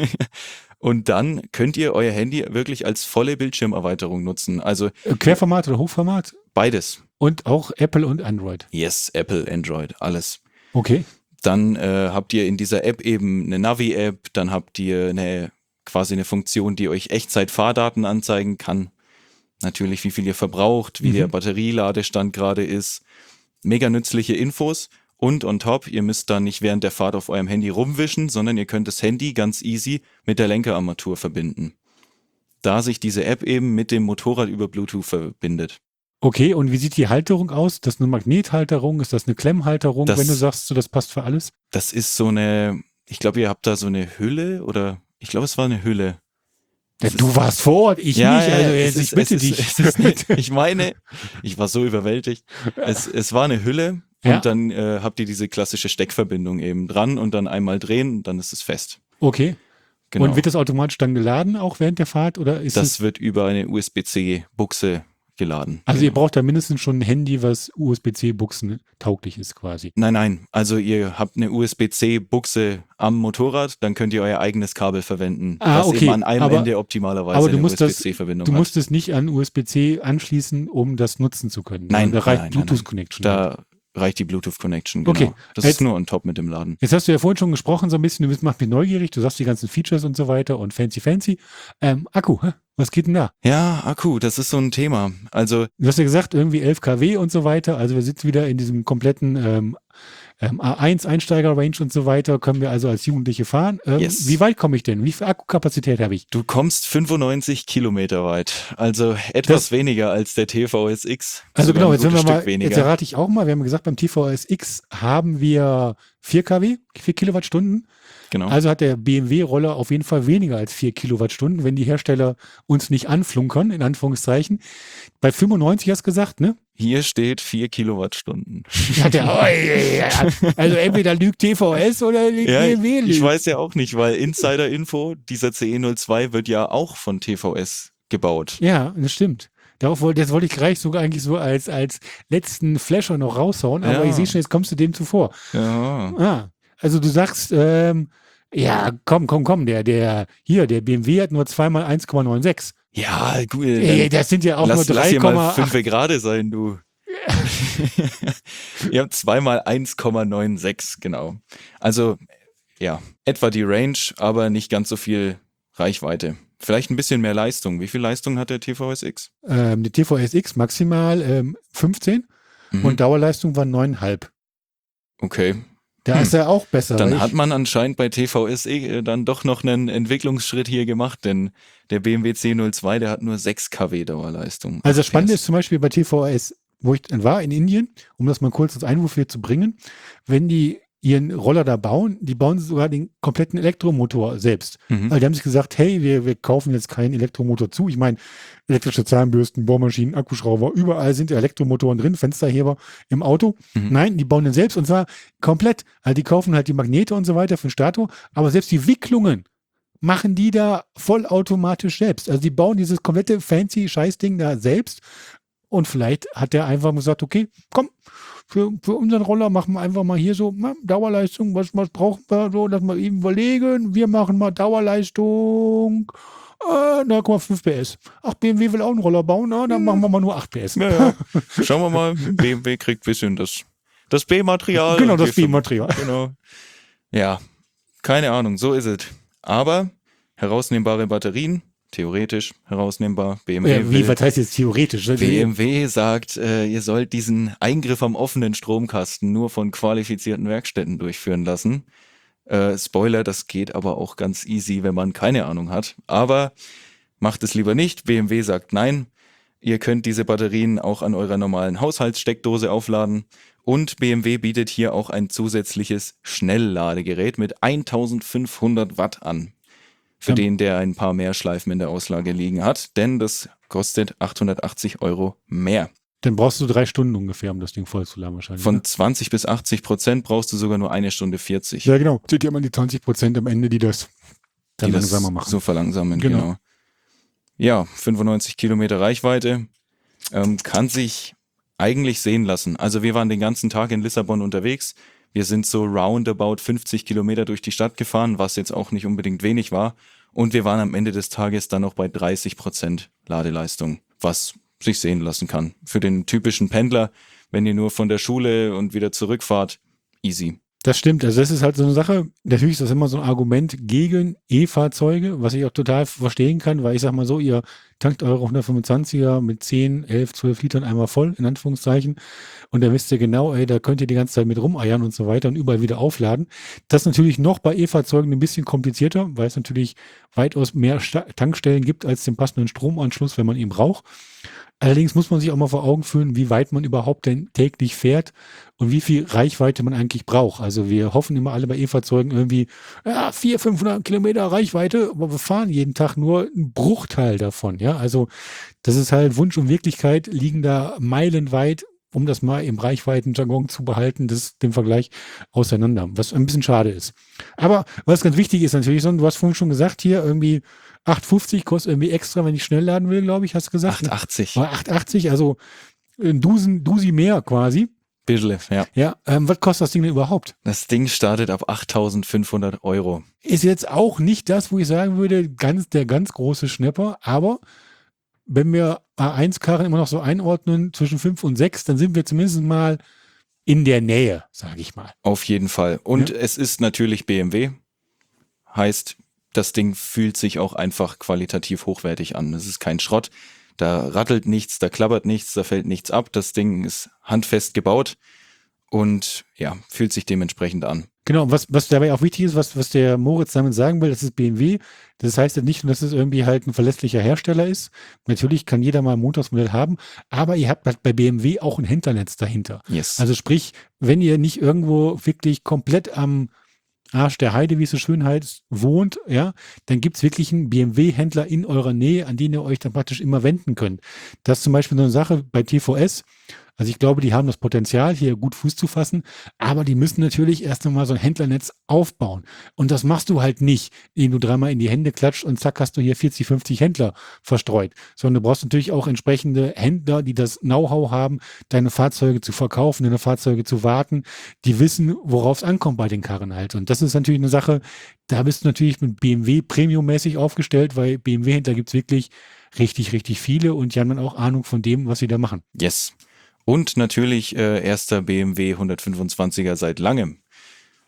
Und dann könnt ihr euer Handy wirklich als volle Bildschirmerweiterung nutzen. Also Querformat oder Hochformat? Beides. Und auch Apple und Android? Yes, Apple, Android, alles. Okay. Dann äh, habt ihr in dieser App eben eine Navi-App, dann habt ihr eine quasi eine Funktion, die euch Echtzeit-Fahrdaten anzeigen kann. Natürlich, wie viel ihr verbraucht, wie mhm. der Batterieladestand gerade ist. Mega nützliche Infos. Und on top, ihr müsst dann nicht während der Fahrt auf eurem Handy rumwischen, sondern ihr könnt das Handy ganz easy mit der Lenkerarmatur verbinden. Da sich diese App eben mit dem Motorrad über Bluetooth verbindet. Okay, und wie sieht die Halterung aus? Ist das eine Magnethalterung? Ist das eine Klemmhalterung, das, wenn du sagst, so, das passt für alles? Das ist so eine, ich glaube, ihr habt da so eine Hülle oder, ich glaube, es war eine Hülle. Ja, du warst vor Ort, ich ja, nicht, also jetzt, ist, ich bitte es dich. Ist, es ist nicht, ich meine, ich war so überwältigt. Es, es war eine Hülle ja? und dann äh, habt ihr diese klassische Steckverbindung eben dran und dann einmal drehen, dann ist es fest. Okay. Genau. Und wird das automatisch dann geladen, auch während der Fahrt? Oder ist das es wird über eine U S B C-Buchse geladen. Also ihr braucht da mindestens schon ein Handy, was U S B C-Buchsen tauglich ist quasi. Nein, nein. Also ihr habt eine U S B C-Buchse am Motorrad, dann könnt ihr euer eigenes Kabel verwenden, ah, was okay. eben an einem aber, Ende optimalerweise aber du eine musst U S B C-Verbindung das, Du hat. musst es nicht an U S B C anschließen, um das nutzen zu können. Nein, da reicht nein, Bluetooth-Connection. Da reicht die Bluetooth-Connection, genau. Okay. Das jetzt, ist nur on top mit dem Laden. Jetzt hast du ja vorhin schon gesprochen, so ein bisschen, du bist, machst mich neugierig, du sagst die ganzen Features und so weiter und fancy, fancy. Ähm, Akku, hä? Was geht denn da? Ja, Akku, das ist so ein Thema. Also du hast ja gesagt, irgendwie elf Kilowatt und so weiter. Also wir sitzen wieder in diesem kompletten ähm, ähm, A eins Einsteiger-Range und so weiter. Können wir also als Jugendliche fahren. Ähm, yes. Wie weit komme ich denn? Wie viel Akkukapazität habe ich? Du kommst fünfundneunzig Kilometer weit. Also etwas das, weniger als der T V S X. Also genau, jetzt, wir mal, jetzt errate ich auch mal. Wir haben gesagt, beim T V S X haben wir vier Kilowatt, vier Kilowattstunden. Genau. Also hat der B M W-Roller auf jeden Fall weniger als vier Kilowattstunden, wenn die Hersteller uns nicht anflunkern, in Anführungszeichen. Bei fünfundneunzig hast du gesagt, ne? Hier steht vier Kilowattstunden. Ja, der, oh, ja, ja. Also entweder lügt T V S oder lügt ja, B M W. Lügt. Ich weiß ja auch nicht, weil Insider-Info, dieser C E null zwei wird ja auch von T V S gebaut. Ja, das stimmt. Darauf wollte, das wollte ich gleich sogar eigentlich so als, als letzten Flasher noch raushauen, aber ja. Ich sehe schon, jetzt kommst du dem zuvor. Ja. Ah, also du sagst, ähm, ja, komm, komm, komm, der, der, hier, der B M W hat nur zweimal eins Komma neunundsechzig. Ja, gut. Ey, das sind ja auch lass, nur drei lass hier Komma mal fünf gerade sein, du. Ihr habt zweimal eins Komma sechsundneunzig, genau. Also, ja, etwa die Range, aber nicht ganz so viel Reichweite. Vielleicht ein bisschen mehr Leistung. Wie viel Leistung hat der T V S X? Ähm, der T V S X maximal ähm, fünfzehn mhm. und Dauerleistung war neun Komma fünf. Okay. Da hm. ist er auch besser. Dann hat man anscheinend bei T V S E dann doch noch einen Entwicklungsschritt hier gemacht, denn der B M W C null zwei, der hat nur sechs Kilowatt Dauerleistung. Also das Spannende ist zum Beispiel bei T V S wo ich dann war in Indien, um das mal kurz als Einwurf hier zu bringen, wenn die ihren Roller da bauen, die bauen sogar den kompletten Elektromotor selbst. Mhm. Weil die haben sich gesagt, hey, wir, wir kaufen jetzt keinen Elektromotor zu. Ich meine, elektrische Zahnbürsten, Bohrmaschinen, Akkuschrauber, überall sind Elektromotoren drin, Fensterheber im Auto. Mhm. Nein, die bauen den selbst und zwar komplett. Also die kaufen halt die Magnete und so weiter für den Stator, aber selbst die Wicklungen machen die da vollautomatisch selbst. Also die bauen dieses komplette fancy Scheißding da selbst und vielleicht hat der einfach gesagt, okay, komm, für, für unseren Roller machen wir einfach mal hier so na, Dauerleistung, was, was brauchen wir so, lass mal eben überlegen, wir machen mal Dauerleistung, äh, null Komma fünf P S. Ach, B M W will auch einen Roller bauen, na, dann machen wir mal nur acht P S. Ja, ja. Schauen wir mal, B M W kriegt ein bisschen das, das B-Material. Genau, das B-Material. Genau. Ja, keine Ahnung, so ist es. Aber herausnehmbare Batterien, theoretisch herausnehmbar. B M W, Ja, wie, will, was heißt jetzt theoretisch? B M W sagt, äh, ihr sollt diesen Eingriff am offenen Stromkasten nur von qualifizierten Werkstätten durchführen lassen. Äh, Spoiler, das geht aber auch ganz easy, wenn man keine Ahnung hat. Aber macht es lieber nicht. B M W sagt nein. Ihr könnt diese Batterien auch an eurer normalen Haushaltssteckdose aufladen. Und B M W bietet hier auch ein zusätzliches Schnellladegerät mit eintausendfünfhundert Watt an. Für Ja. den, der ein paar mehr Schleifen in der Auslage liegen hat. Denn das kostet achthundertachtzig Euro mehr. Dann brauchst du drei Stunden ungefähr, um das Ding voll zu laden wahrscheinlich. Von ne? zwanzig bis achtzig Prozent brauchst du sogar nur eine Stunde vierzig. Ja, genau. Sind ja mal die zwanzig Prozent am Ende, die das dann die das langsamer machen. so verlangsamen, Genau. genau. Ja, fünfundneunzig Kilometer Reichweite, ähm, kann sich eigentlich sehen lassen. Also wir waren den ganzen Tag in Lissabon unterwegs. Wir sind so roundabout fünfzig Kilometer durch die Stadt gefahren, was jetzt auch nicht unbedingt wenig war. Und wir waren am Ende des Tages dann noch bei dreißig Prozent Ladeleistung, was sich sehen lassen kann. Für den typischen Pendler, wenn ihr nur von der Schule und wieder zurückfahrt, easy. Das stimmt. Also das ist halt so eine Sache. Natürlich ist das immer so ein Argument gegen E-Fahrzeuge, was ich auch total verstehen kann, weil ich sag mal so, ihr tankt eure hundertfünfundzwanziger mit zehn, elf, zwölf Litern einmal voll, in Anführungszeichen. Und dann wisst ihr genau, ey, da könnt ihr die ganze Zeit mit rumeiern und so weiter und überall wieder aufladen. Das ist natürlich noch bei E-Fahrzeugen ein bisschen komplizierter, weil es natürlich weitaus mehr Sta- Tankstellen gibt als den passenden Stromanschluss, wenn man ihn braucht. Allerdings muss man sich auch mal vor Augen führen, wie weit man überhaupt denn täglich fährt und wie viel Reichweite man eigentlich braucht. Also wir hoffen immer alle bei E-Fahrzeugen irgendwie, ja, vierhundert, fünfhundert Kilometer Reichweite, aber wir fahren jeden Tag nur einen Bruchteil davon. Ja, also das ist halt Wunsch und Wirklichkeit liegen da meilenweit, um das mal im Reichweitenjargon zu behalten, das ist den Vergleich auseinander, was ein bisschen schade ist. Aber was ganz wichtig ist natürlich, so, du hast vorhin schon gesagt, hier irgendwie acht fünfzig kostet irgendwie extra, wenn ich schnell laden will, glaube ich, hast du gesagt. acht achtzig. Oder acht achtzig, also ein Dusen, Dusi mehr quasi. Bisschen, ja. Ja, ähm, was kostet das Ding denn überhaupt? Das Ding startet ab achttausendfünfhundert Euro. Ist jetzt auch nicht das, wo ich sagen würde, ganz der ganz große Schnäpper, aber wenn wir A eins Karren immer noch so einordnen zwischen fünf und sechs, dann sind wir zumindest mal in der Nähe, sage ich mal. Auf jeden Fall. Und Ja. es ist natürlich B M W. Heißt, das Ding fühlt sich auch einfach qualitativ hochwertig an. Es ist kein Schrott. Da rattelt nichts, da klappert nichts, da fällt nichts ab. Das Ding ist handfest gebaut und ja, fühlt sich dementsprechend an. Genau, was, was dabei auch wichtig ist, was, was der Moritz damit sagen will, das ist B M W. Das heißt ja nicht nur, dass es irgendwie halt ein verlässlicher Hersteller ist. Natürlich kann jeder mal ein Montagsmodell haben, aber ihr habt halt bei B M W auch ein Händlernetz dahinter. Yes. Also sprich, wenn ihr nicht irgendwo wirklich komplett am Arsch der Heide, wie es so schön heißt, wohnt, ja, dann gibt's wirklich einen B M W-Händler in eurer Nähe, an den ihr euch dann praktisch immer wenden könnt. Das ist zum Beispiel so eine Sache bei T V S. Also ich glaube, die haben das Potenzial, hier gut Fuß zu fassen, aber die müssen natürlich erst einmal so ein Händlernetz aufbauen. Und das machst du halt nicht, indem du dreimal in die Hände klatscht und zack, hast du hier vierzig, fünfzig Händler verstreut. Sondern du brauchst natürlich auch entsprechende Händler, die das Know-how haben, deine Fahrzeuge zu verkaufen, deine Fahrzeuge zu warten, die wissen, worauf es ankommt bei den Karren halt. Und das ist natürlich eine Sache, da bist du natürlich mit B M W premiummäßig aufgestellt, weil B M W-Händler gibt's wirklich richtig, richtig viele und die haben dann auch Ahnung von dem, was sie da machen. Yes. Und natürlich äh, erster B M W hundertfünfundzwanziger seit langem.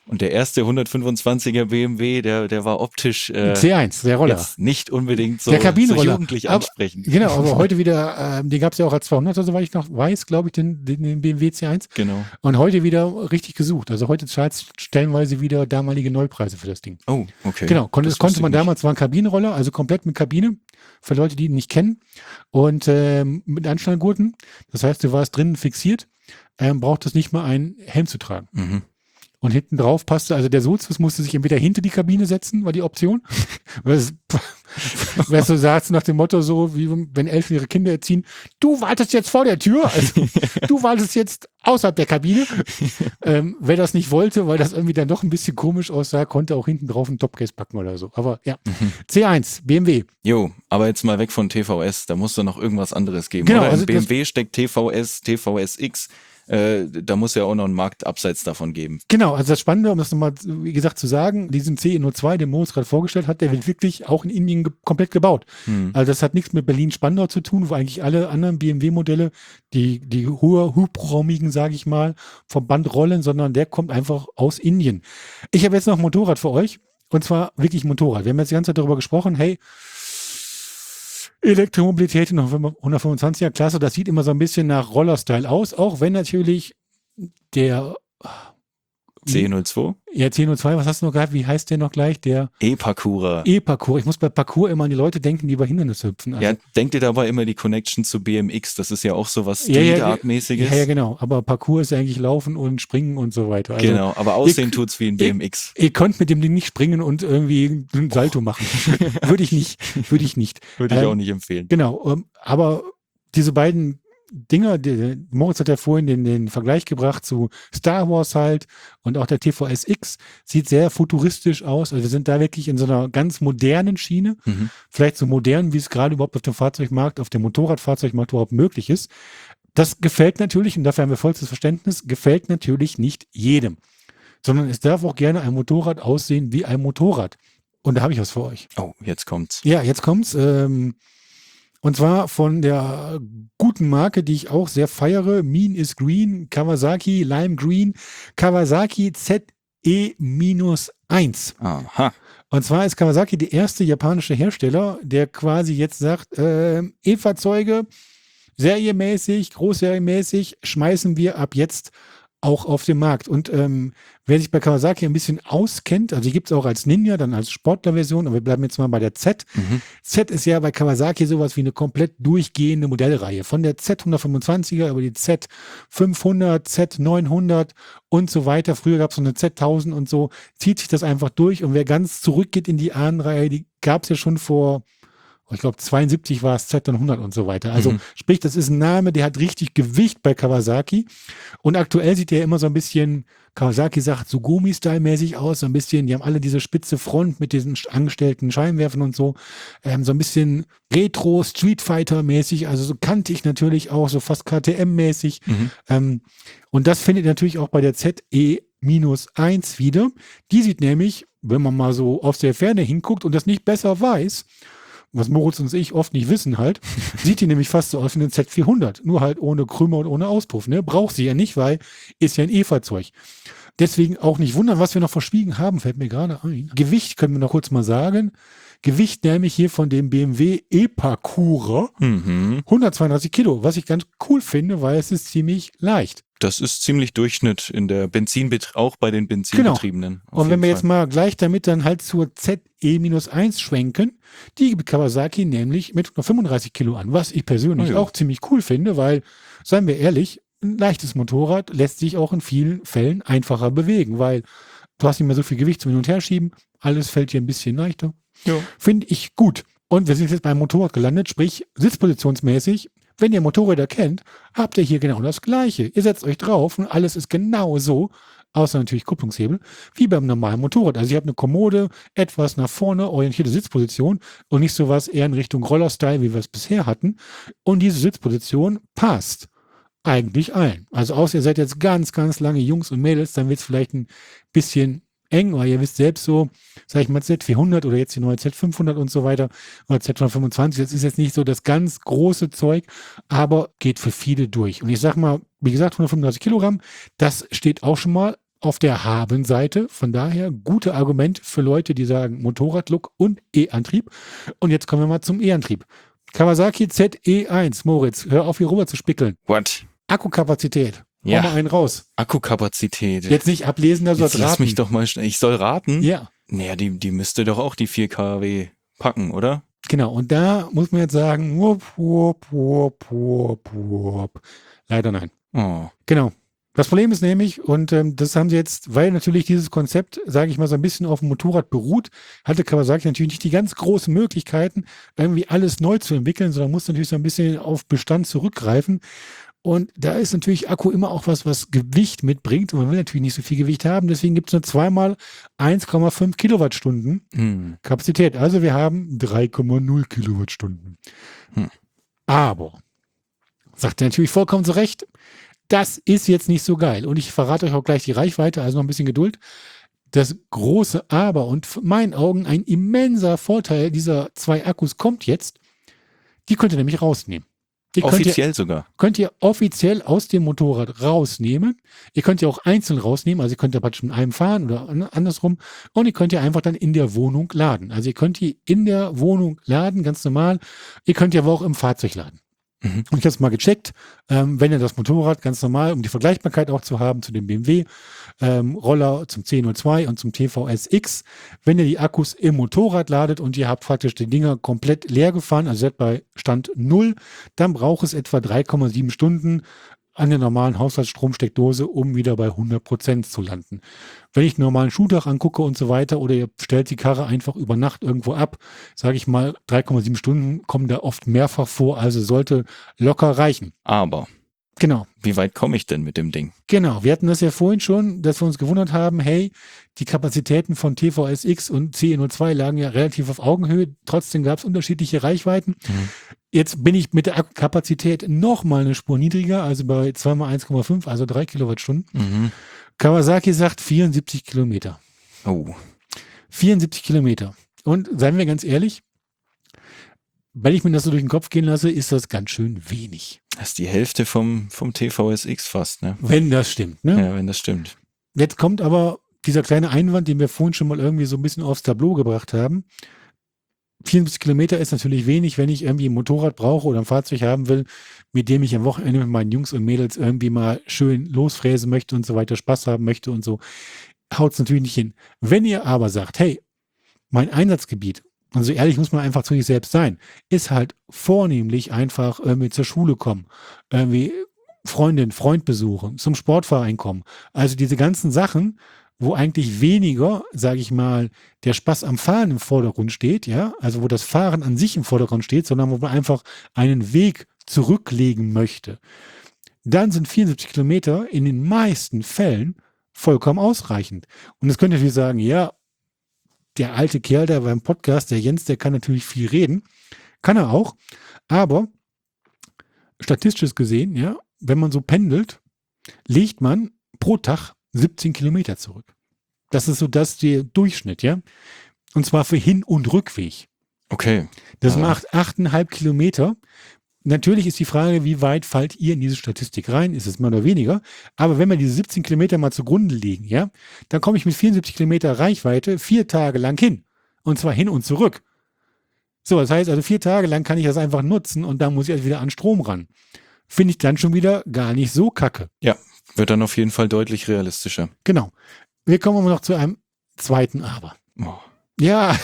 Und der erste hundertfünfundzwanziger B M W, der, der war optisch äh, C eins, der Roller. jetzt nicht unbedingt so, Der Kabinenroller. so jugendlich Aber- ansprechend. Genau, aber heute wieder, äh, den gab es ja auch als zweihunderter, soweit ich noch weiß, glaube ich, den, den, den B M W C eins. Genau. Und heute wieder richtig gesucht. Also heute zahlt es stellenweise wieder damalige Neupreise für das Ding. Oh, okay. Genau, konnte, Das das konnte wusste man ich nicht. damals, war ein Kabinenroller, also komplett mit Kabine, für Leute, die ihn nicht kennen. Und ähm, mit Anschnallgurten. Das heißt, du warst drinnen fixiert, ähm, brauchtest nicht mal einen Helm zu tragen. Mhm. Und hinten drauf passte, also der Sozius musste sich entweder hinter die Kabine setzen, war die Option. Weil es- Wer so sagt, nach dem Motto so, wie wenn Eltern ihre Kinder erziehen, du wartest jetzt vor der Tür, also du wartest jetzt außerhalb der Kabine. ähm, wer das nicht wollte, weil das irgendwie dann doch ein bisschen komisch aussah, konnte auch hinten drauf einen Topcase packen oder so. Aber ja, C eins, B M W. Jo, aber jetzt mal weg von T V S, da muss doch noch irgendwas anderes geben. Genau, Oder also in B M W steckt T V S, T V S X, äh, da muss ja auch noch einen Markt abseits davon geben. Genau, also das Spannende, um das nochmal, wie gesagt, zu sagen, diesen C E null zwei, den Moritz gerade vorgestellt hat, der wird wirklich auch in Indien ge komplett gebaut. Hm. Also das hat nichts mit Berlin-Spandau zu tun, wo eigentlich alle anderen B M W-Modelle, die, die hohe, hubraumigen, sage ich mal, vom Band rollen, sondern der kommt einfach aus Indien. Ich habe jetzt noch ein Motorrad für euch, und zwar wirklich Motorrad. Wir haben jetzt die ganze Zeit darüber gesprochen, hey, Elektromobilität in der hundertfünfundzwanziger Klasse, das sieht immer so ein bisschen nach Rollerstyle aus, auch wenn natürlich der C null zwei, ja, C null zwei, was hast du noch gehabt? Wie heißt der noch gleich? Der E-Parkourer. E-Parcours. Ich muss bei Parcours immer an die Leute denken, die über Hindernisse hüpfen. Also, Ja, denkt ihr dabei immer die Connection zu B M X, das ist ja auch so was Ja, ja, Street-Art-mäßiges. ja, ja, genau. Aber Parcours ist ja eigentlich Laufen und Springen und so weiter. Also, Genau, aber aussehen ich- tut's wie ein B M X. Ihr könnt mit dem Ding nicht springen und irgendwie einen Salto machen. Würde ich nicht. Würde ich nicht. Würde ich ähm, auch nicht empfehlen. Genau. ähm, Aber diese beiden Dinger, die, Moritz hat ja vorhin den, den Vergleich gebracht zu Star Wars halt und auch der T V S X sieht sehr futuristisch aus. Also wir sind da wirklich in so einer ganz modernen Schiene. Mhm. Vielleicht so modern, wie es gerade überhaupt auf dem Fahrzeugmarkt, auf dem Motorradfahrzeugmarkt überhaupt möglich ist. Das gefällt natürlich, und dafür haben wir vollstes Verständnis, gefällt natürlich nicht jedem. Sondern es darf auch gerne ein Motorrad aussehen wie ein Motorrad. Und da habe ich was für euch. Oh, jetzt kommt's. Ja, jetzt kommt's. Ähm, und zwar von der guten Marke, die ich auch sehr feiere. Mean is Green, Kawasaki Lime Green, Kawasaki Z E eins. Aha. Und zwar ist Kawasaki der erste japanische Hersteller, der quasi jetzt sagt, ähm, E-Fahrzeuge serienmäßig, großserienmäßig schmeißen wir ab jetzt auch auf den Markt. Und ähm, wer sich bei Kawasaki ein bisschen auskennt, also die gibt es auch als Ninja, dann als Sportlerversion, aber wir bleiben jetzt mal bei der Z. Mhm. Z ist ja bei Kawasaki sowas wie eine komplett durchgehende Modellreihe. Von der Z hundertfünfundzwanziger über die Z fünfhundert, Z neunhundert und so weiter. Früher gab es so eine Z tausend und so. Zieht sich das einfach durch. Und wer ganz zurückgeht in die Ahnenreihe, die gab es ja schon vor, ich glaube zweiundsiebzig war es Z hundert und so weiter. Also Mhm. sprich, das ist ein Name, der hat richtig Gewicht bei Kawasaki. Und aktuell sieht der immer so ein bisschen, Kawasaki sagt, so Gummi-Style-mäßig aus, so ein bisschen, die haben alle diese spitze Front mit diesen angestellten Scheinwerfern und so. Ähm, so ein bisschen Retro, Street Fighter-mäßig, also so kantig natürlich auch, so fast K T M-mäßig. Mhm. Ähm, und das findet ihr natürlich auch bei der Z E eins wieder. Die sieht nämlich, wenn man mal so aus der Ferne hinguckt und das nicht besser weiß, was Moritz und ich oft nicht wissen halt, sieht die nämlich fast so aus wie eine Z vierhundert, nur halt ohne Krümmer und ohne Auspuff. Ne? Braucht sie ja nicht, weil ist ja ein E-Fahrzeug. Deswegen auch nicht wundern, was wir noch verschwiegen haben, fällt mir gerade ein. Gewicht können wir noch kurz mal sagen. Gewicht nämlich hier von dem B M W E-Parcours Mhm. hundertzweiunddreißig Kilo, was ich ganz cool finde, weil es ist ziemlich leicht. Das ist ziemlich Durchschnitt in der Benzinbet auch bei den Benzinbetriebenen. auf Und wenn jeden wir jetzt Fall. mal gleich damit dann halt zur Z E eins schwenken, die gibt Kawasaki nämlich mit nur fünfunddreißig Kilo an, was ich persönlich Oh ja. auch ziemlich cool finde, weil, seien wir ehrlich, ein leichtes Motorrad lässt sich auch in vielen Fällen einfacher bewegen, weil du hast nicht mehr so viel Gewicht zum Hin- und Herschieben, alles fällt dir ein bisschen leichter. Ja. Finde ich gut. Und wir sind jetzt beim Motorrad gelandet, sprich sitzpositionsmäßig. Wenn ihr Motorräder kennt, habt ihr hier genau das Gleiche. Ihr setzt euch drauf und alles ist genau so, außer natürlich Kupplungshebel, wie beim normalen Motorrad. Also ihr habt eine kommode, etwas nach vorne orientierte Sitzposition und nicht sowas eher in Richtung Roller-Style, wie wir es bisher hatten. Und diese Sitzposition passt eigentlich allen. Also außer ihr seid jetzt ganz, ganz lange Jungs und Mädels, dann wird es vielleicht ein bisschen eng, weil ihr wisst selbst so, sag ich mal Z vierhundert oder jetzt die neue Z fünfhundert und so weiter oder Z hundertfünfundzwanzig, das ist jetzt nicht so das ganz große Zeug, aber geht für viele durch. Und ich sag mal, wie gesagt, hundertfünfunddreißig Kilogramm, das steht auch schon mal auf der Haben-Seite. Von daher gute Argumente für Leute, die sagen Motorradlook und E-Antrieb. Und jetzt kommen wir mal zum E-Antrieb. Kawasaki Z E eins, Moritz, hör auf hier rüber zu spickeln. What? Akkukapazität. Ja. Hau mal einen raus. Akkukapazität. Jetzt nicht ablesen, da sollst Jetzt lass raten. mich doch mal schnell. Ich soll raten? Ja, Naja, die, die müsste doch auch die vier Kilowatt packen, oder? genau. Und da muss man jetzt sagen, wupp, wupp, wupp, wupp, wupp. Leider nein. Oh. Genau. Das Problem ist nämlich, und ähm, das haben sie jetzt, weil natürlich dieses Konzept, sage ich mal, so ein bisschen auf dem Motorrad beruht, hatte Kawasaki natürlich nicht die ganz großen Möglichkeiten, irgendwie alles neu zu entwickeln, sondern muss natürlich so ein bisschen auf Bestand zurückgreifen. Und da ist natürlich Akku immer auch was, was Gewicht mitbringt. Und man will natürlich nicht so viel Gewicht haben. Deswegen gibt es nur zweimal eins Komma fünf Kilowattstunden Hm. Kapazität. Also wir haben drei Komma null Kilowattstunden. Hm. Aber, sagt er natürlich vollkommen zu Recht, das ist jetzt nicht so geil. Und ich verrate euch auch gleich die Reichweite, also noch ein bisschen Geduld. Das große Aber und für meinen Augen ein immenser Vorteil dieser zwei Akkus kommt jetzt. Die könnt ihr nämlich rausnehmen. Die könnt ihr, Offiziell sogar. könnt ihr offiziell aus dem Motorrad rausnehmen. Ihr könnt ja auch einzeln rausnehmen, also ihr könnt ja praktisch mit einem fahren oder an- andersrum. Und ihr könnt ja einfach dann in der Wohnung laden. Also ihr könnt die in der Wohnung laden, ganz normal. Ihr könnt ja aber auch im Fahrzeug laden. Mhm. Und ich habe es mal gecheckt, ähm, wenn ihr das Motorrad ganz normal, um die Vergleichbarkeit auch zu haben zu dem B M W ähm, Roller zum C null zwei und zum T V S X, wenn ihr die Akkus im Motorrad ladet und ihr habt praktisch die Dinger komplett leer gefahren, also seid bei Stand null, dann braucht es etwa drei Komma sieben Stunden an der normalen Haushaltsstromsteckdose, um wieder bei hundert Prozent zu landen. Wenn ich einen normalen Schuhdach angucke und so weiter oder ihr stellt die Karre einfach über Nacht irgendwo ab, sage ich mal, drei Komma sieben Stunden kommen da oft mehrfach vor, also sollte locker reichen. Aber Genau, wie weit komme ich denn mit dem Ding? genau. Wir hatten das ja vorhin schon, dass wir uns gewundert haben, hey, die Kapazitäten von T V S X und C null zwei lagen ja relativ auf Augenhöhe, trotzdem gab es unterschiedliche Reichweiten. Mhm. Jetzt bin ich mit der Akkukapazität noch mal eine Spur niedriger, also bei zwei mal eins Komma fünf, also drei Kilowattstunden. Mhm. Kawasaki sagt vierundsiebzig Kilometer. Oh. vierundsiebzig Kilometer. Und seien wir ganz ehrlich, wenn ich mir das so durch den Kopf gehen lasse, ist das ganz schön wenig. Das ist die Hälfte vom, vom T V S X fast, ne? Wenn das stimmt, ne? Ja, wenn das stimmt. Jetzt kommt aber dieser kleine Einwand, den wir vorhin schon mal irgendwie so ein bisschen aufs Tableau gebracht haben. vierundsiebzig Kilometer ist natürlich wenig, wenn ich irgendwie ein Motorrad brauche oder ein Fahrzeug haben will, mit dem ich am Wochenende mit meinen Jungs und Mädels irgendwie mal schön losfräsen möchte und so weiter, Spaß haben möchte und so. Haut es natürlich nicht hin. Wenn ihr aber sagt, hey, mein Einsatzgebiet, und so ehrlich muss man einfach zu sich selbst sein, ist halt vornehmlich einfach irgendwie zur Schule kommen, irgendwie Freundin, Freund besuchen, zum Sportverein kommen. Also diese ganzen Sachen, wo eigentlich weniger, sage ich mal, der Spaß am Fahren im Vordergrund steht, ja, also wo das Fahren an sich im Vordergrund steht, sondern wo man einfach einen Weg zurücklegen möchte. Dann sind vierundsiebzig Kilometer in den meisten Fällen vollkommen ausreichend. Und jetzt könnt ihr natürlich sagen, ja, der alte Kerl, der beim Podcast, der Jens, der kann natürlich viel reden. Kann er auch. Aber statistisch gesehen, ja, wenn man so pendelt, legt man pro Tag siebzehn Kilometer zurück. Das ist so das der Durchschnitt, ja. Und zwar für Hin- und Rückweg. Okay. Das Ah. macht achteinhalb Kilometer. Natürlich ist die Frage, wie weit fallt ihr in diese Statistik rein? Ist es mehr oder weniger? Aber wenn wir diese siebzehn Kilometer mal zugrunde legen, ja, dann komme ich mit vierundsiebzig Kilometer Reichweite vier Tage lang hin. Und zwar hin und zurück. So, das heißt also, vier Tage lang kann ich das einfach nutzen und dann muss ich erst wieder an Strom ran. Finde ich dann schon wieder gar nicht so kacke. Ja, wird dann auf jeden Fall deutlich realistischer. Genau. Wir kommen aber noch zu einem zweiten Aber. Oh. Ja,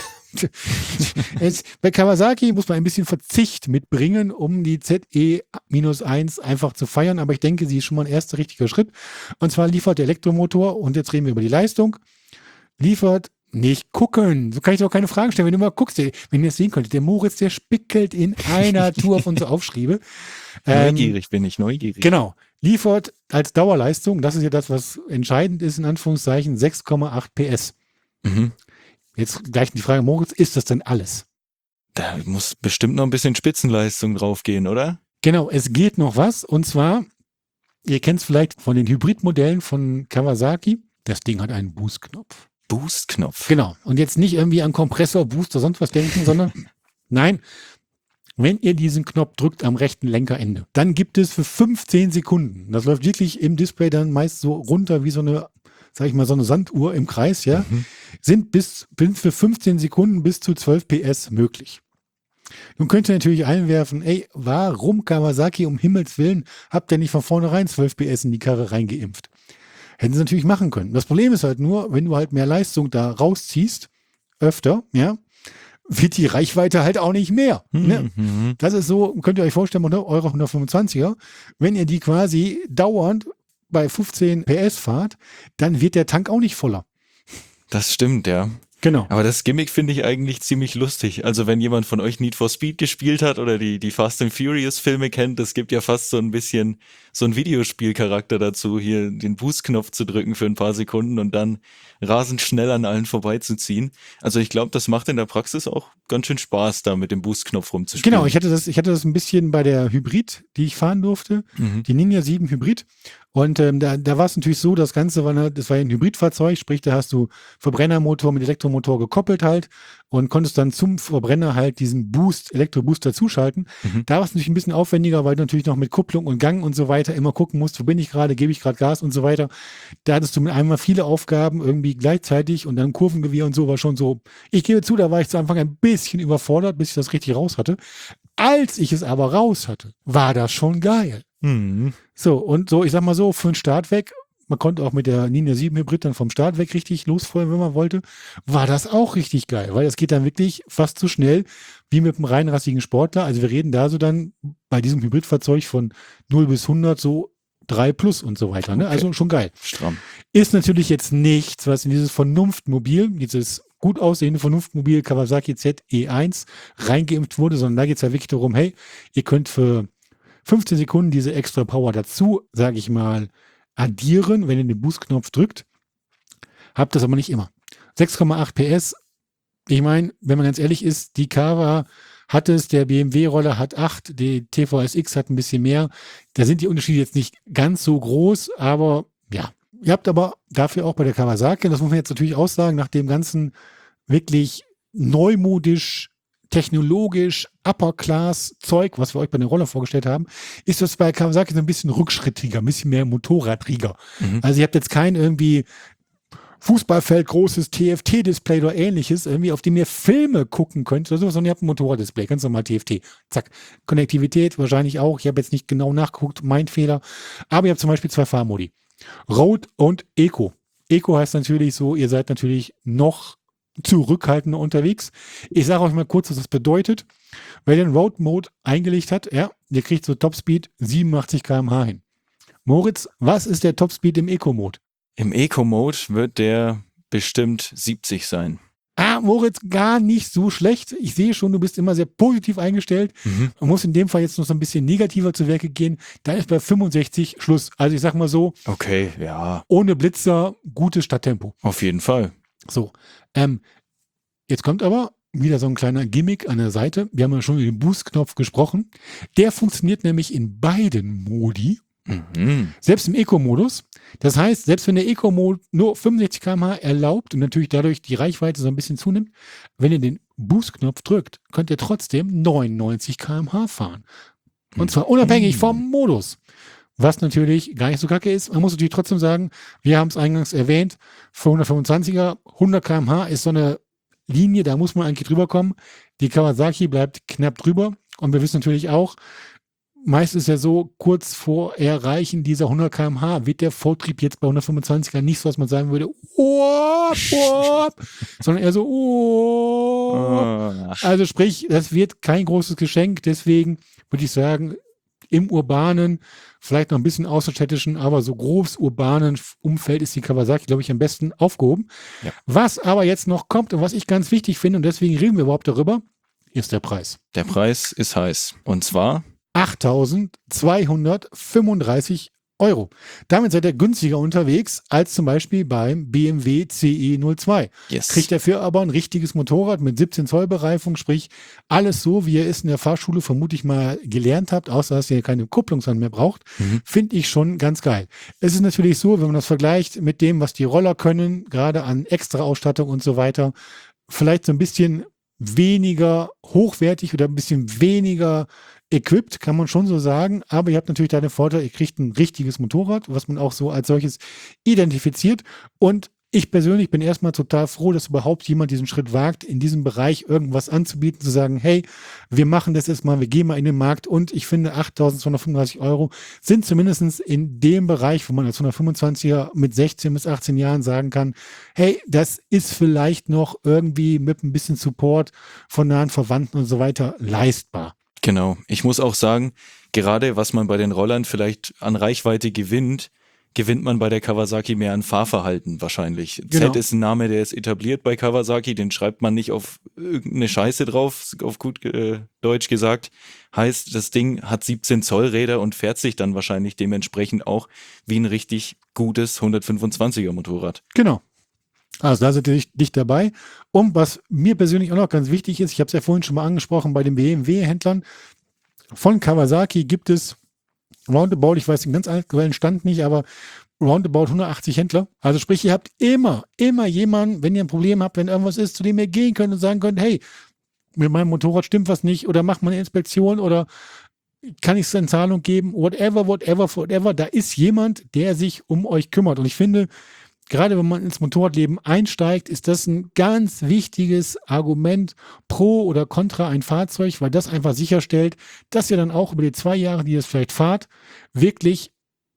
es, bei Kawasaki muss man ein bisschen Verzicht mitbringen, um die Z E eins einfach zu feiern, aber ich denke, sie ist schon mal ein erster richtiger Schritt. Und zwar liefert der Elektromotor, und jetzt reden wir über die Leistung, liefert nicht gucken. So kann ich doch keine Fragen stellen. Wenn du mal guckst, wenn ihr es sehen könntet, der Moritz, der spickelt in einer Tour auf unsere Aufschriebe. Ähm, Neugierig bin ich, neugierig. Genau. Liefert als Dauerleistung, das ist ja das, was entscheidend ist, in Anführungszeichen, sechs Komma acht P S. Mhm. Jetzt gleich die Frage, Moritz, ist das denn alles? Da muss bestimmt noch ein bisschen Spitzenleistung draufgehen, oder? Genau, es geht noch was. Und zwar, ihr kennt es vielleicht von den Hybridmodellen von Kawasaki. Das Ding hat einen Boost-Knopf. Boost-Knopf. Genau. Und jetzt nicht irgendwie an Kompressor, Booster, sonst was denken, sondern nein, wenn ihr diesen Knopf drückt am rechten Lenkerende, dann gibt es für fünfzehn Sekunden, das läuft wirklich im Display dann meist so runter wie so eine, sag ich mal, so eine Sanduhr im Kreis, ja, Mhm. sind bis, sind für fünfzehn Sekunden bis zu zwölf P S möglich. Nun könnt ihr natürlich einwerfen, ey, warum Kawasaki um Himmels Willen habt ihr nicht von vornherein zwölf P S in die Karre reingeimpft? Hätten sie natürlich machen können. Das Problem ist halt nur, wenn du halt mehr Leistung da rausziehst, öfter, ja, wird die Reichweite halt auch nicht mehr. Ne? Mhm. Das ist so, könnt ihr euch vorstellen, eure hundertfünfundzwanziger, wenn ihr die quasi dauernd bei fünfzehn P S fahrt, dann wird der Tank auch nicht voller. Das stimmt, ja. Genau. Aber das Gimmick finde ich eigentlich ziemlich lustig. Also wenn jemand von euch Need for Speed gespielt hat oder die, die Fast and Furious Filme kennt, das gibt ja fast so ein bisschen so ein Videospielcharakter dazu, hier den Boost-Knopf zu drücken für ein paar Sekunden und dann rasend schnell an allen vorbeizuziehen. Also ich glaube, das macht in der Praxis auch ganz schön Spaß, da mit dem Boost-Knopf rumzuspielen. Genau, ich hatte das, ich hatte das ein bisschen bei der Hybrid, die ich fahren durfte, Mhm. die Ninja sieben Hybrid. Und ähm, da, da war es natürlich so, das Ganze war, eine, das war ein Hybridfahrzeug, sprich, da hast du Verbrennermotor mit Elektromotor gekoppelt halt und konntest dann zum Verbrenner halt diesen Boost, Elektroboost dazuschalten. Mhm. Da war es natürlich ein bisschen aufwendiger, weil du natürlich noch mit Kupplung und Gang und so weiter immer gucken musst, wo bin ich gerade, gebe ich gerade Gas und so weiter. Da hattest du mit einmal viele Aufgaben irgendwie gleichzeitig und dann Kurvengewirr und so war schon so, ich gebe zu, da war ich zu Anfang ein bisschen überfordert, bis ich das richtig raus hatte. Als ich es aber raus hatte, war das schon geil. Mhm. So, und so, ich sag mal so, für den Start weg, man konnte auch mit der Ninja sieben Hybrid dann vom Start weg richtig losfeuern, wenn man wollte, war das auch richtig geil, weil das geht dann wirklich fast so schnell wie mit einem reinrassigen Sportler. Also wir reden da so dann bei diesem Hybridfahrzeug von null bis hundert so drei plus und so weiter. Ne? Okay. Also schon geil. Stramm. Ist natürlich jetzt nichts, was in dieses Vernunftmobil, dieses gut aussehende Vernunftmobil Kawasaki Z E eins reingeimpft wurde, sondern da geht es ja wirklich darum, hey, ihr könnt für fünfzehn Sekunden diese extra Power dazu, sage ich mal, addieren, wenn ihr den Boost-Knopf drückt. Habt das aber nicht immer. sechs Komma acht P S, ich meine, wenn man ganz ehrlich ist, die Kawa hat es, der B M W-Roller hat acht, die T V S X hat ein bisschen mehr. Da sind die Unterschiede jetzt nicht ganz so groß, aber ja. Ihr habt aber dafür auch bei der Kawasaki, das muss man jetzt natürlich auch sagen, nach dem ganzen wirklich neumodisch, technologisch, Upper-Class-Zeug, was wir euch bei den Roller vorgestellt haben, ist das bei Kawasaki so ein bisschen rückschrittiger, ein bisschen mehr Motorradrieger. Mhm. Also ihr habt jetzt kein irgendwie Fußballfeld, großes T F T-Display oder ähnliches, irgendwie, auf dem ihr Filme gucken könnt oder sowas, sondern ihr habt ein Motorraddisplay, ganz normal T F T. Zack. Konnektivität wahrscheinlich auch. Ich habe jetzt nicht genau nachgeguckt, mein Fehler. Aber ihr habt zum Beispiel zwei Fahrmodi. Road und Eco. Eco heißt natürlich so, ihr seid natürlich noch zurückhaltender unterwegs. Ich sage euch mal kurz, was das bedeutet. Wer den Road Mode eingelegt hat, ja, der kriegt so Topspeed siebenundachtzig Kilometer pro Stunde hin. Moritz, was ist der Topspeed im Eco-Mode? Im Eco-Mode wird der bestimmt siebzig sein. Ah, Moritz, gar nicht so schlecht. Ich sehe schon, du bist immer sehr positiv eingestellt. Mhm. Man muss in dem Fall jetzt noch so ein bisschen negativer zu Werke gehen. Da ist bei fünfundsechzig Schluss. Also ich sag mal so, Okay, ja, ohne Blitzer, gutes Stadttempo. auf jeden Fall. So, ähm, jetzt kommt aber wieder so ein kleiner Gimmick an der Seite. Wir haben ja schon über den Boost-Knopf gesprochen. Der funktioniert nämlich in beiden Modi. Mhm. Selbst im Eco-Modus. Das heißt, selbst wenn der Eco-Mode nur fünfundsechzig Kilometer pro Stunde erlaubt und natürlich dadurch die Reichweite so ein bisschen zunimmt, wenn ihr den Boost-Knopf drückt, könnt ihr trotzdem neunundneunzig Kilometer pro Stunde fahren. Und zwar unabhängig vom Modus. Was natürlich gar nicht so kacke ist. Man muss natürlich trotzdem sagen, wir haben es eingangs erwähnt, für hundertfünfundzwanziger, hundert Kilometer pro Stunde ist so eine Linie, da muss man eigentlich drüber kommen. Die Kawasaki bleibt knapp drüber. Und wir wissen natürlich auch, meist ist ja so, kurz vor Erreichen dieser hundert Kilometer pro Stunde wird der Vortrieb jetzt bei hundertfünfundzwanziger nicht so, dass man sagen würde, oh, oh, sondern eher so, oh. Ach, Also sprich, das wird kein großes Geschenk, deswegen würde ich sagen, im urbanen, vielleicht noch ein bisschen außerstädtischen, aber so groß urbanen Umfeld ist die Kawasaki, glaube ich, am besten aufgehoben. Ja. Was aber jetzt noch kommt und was ich ganz wichtig finde, und deswegen reden wir überhaupt darüber, ist der Preis. der Preis ist heiß. Und zwar, achttausendzweihundertfünfunddreißig Euro. Damit seid ihr günstiger unterwegs als zum Beispiel beim B M W C E null zwei. yes. Kriegt dafür aber ein richtiges Motorrad mit siebzehn Zoll Bereifung, sprich alles so, wie ihr es in der Fahrschule vermutlich mal gelernt habt, außer dass ihr keine Kupplungshand mehr braucht, Mhm. finde ich schon ganz geil. Es ist natürlich so, wenn man das vergleicht mit dem, was die Roller können, gerade an Extra-Ausstattung und so weiter, vielleicht so ein bisschen weniger hochwertig oder ein bisschen weniger equipped, kann man schon so sagen, aber ihr habt natürlich da den Vorteil, ihr kriegt ein richtiges Motorrad, was man auch so als solches identifiziert, und ich persönlich bin erstmal total froh, dass überhaupt jemand diesen Schritt wagt, in diesem Bereich irgendwas anzubieten, zu sagen, hey, wir machen das jetzt mal, wir gehen mal in den Markt, und ich finde achttausendzweihundertfünfunddreißig Euro sind zumindest in dem Bereich, wo man als hundertfünfundzwanziger mit sechzehn bis achtzehn Jahren sagen kann, hey, das ist vielleicht noch irgendwie mit ein bisschen Support von nahen Verwandten und so weiter leistbar. Genau. Ich muss auch sagen, gerade was man bei den Rollern vielleicht an Reichweite gewinnt, gewinnt man bei der Kawasaki mehr an Fahrverhalten wahrscheinlich. Genau. Z ist ein Name, der ist etabliert bei Kawasaki, den schreibt man nicht auf irgendeine Scheiße drauf, auf gut äh, Deutsch gesagt. Heißt, das Ding hat siebzehn Zoll Räder und fährt sich dann wahrscheinlich dementsprechend auch wie ein richtig gutes hundertfünfundzwanziger Motorrad. Genau. Also da sind wir dicht, dicht dabei. Und was mir persönlich auch noch ganz wichtig ist, ich habe es ja vorhin schon mal angesprochen, bei den B M W-Händlern von Kawasaki gibt es roundabout, ich weiß den ganz aktuellen Stand nicht, aber roundabout hundertachtzig Händler. Also sprich, ihr habt immer, immer jemanden, wenn ihr ein Problem habt, wenn irgendwas ist, zu dem ihr gehen könnt und sagen könnt, hey, mit meinem Motorrad stimmt was nicht, oder macht mal eine Inspektion, oder kann ich es in Zahlung geben, whatever, whatever, whatever. Da ist jemand, der sich um euch kümmert. Und ich finde, gerade wenn man ins Motorradleben einsteigt, ist das ein ganz wichtiges Argument pro oder contra ein Fahrzeug, weil das einfach sicherstellt, dass ihr dann auch über die zwei Jahre, die ihr es vielleicht fahrt, wirklich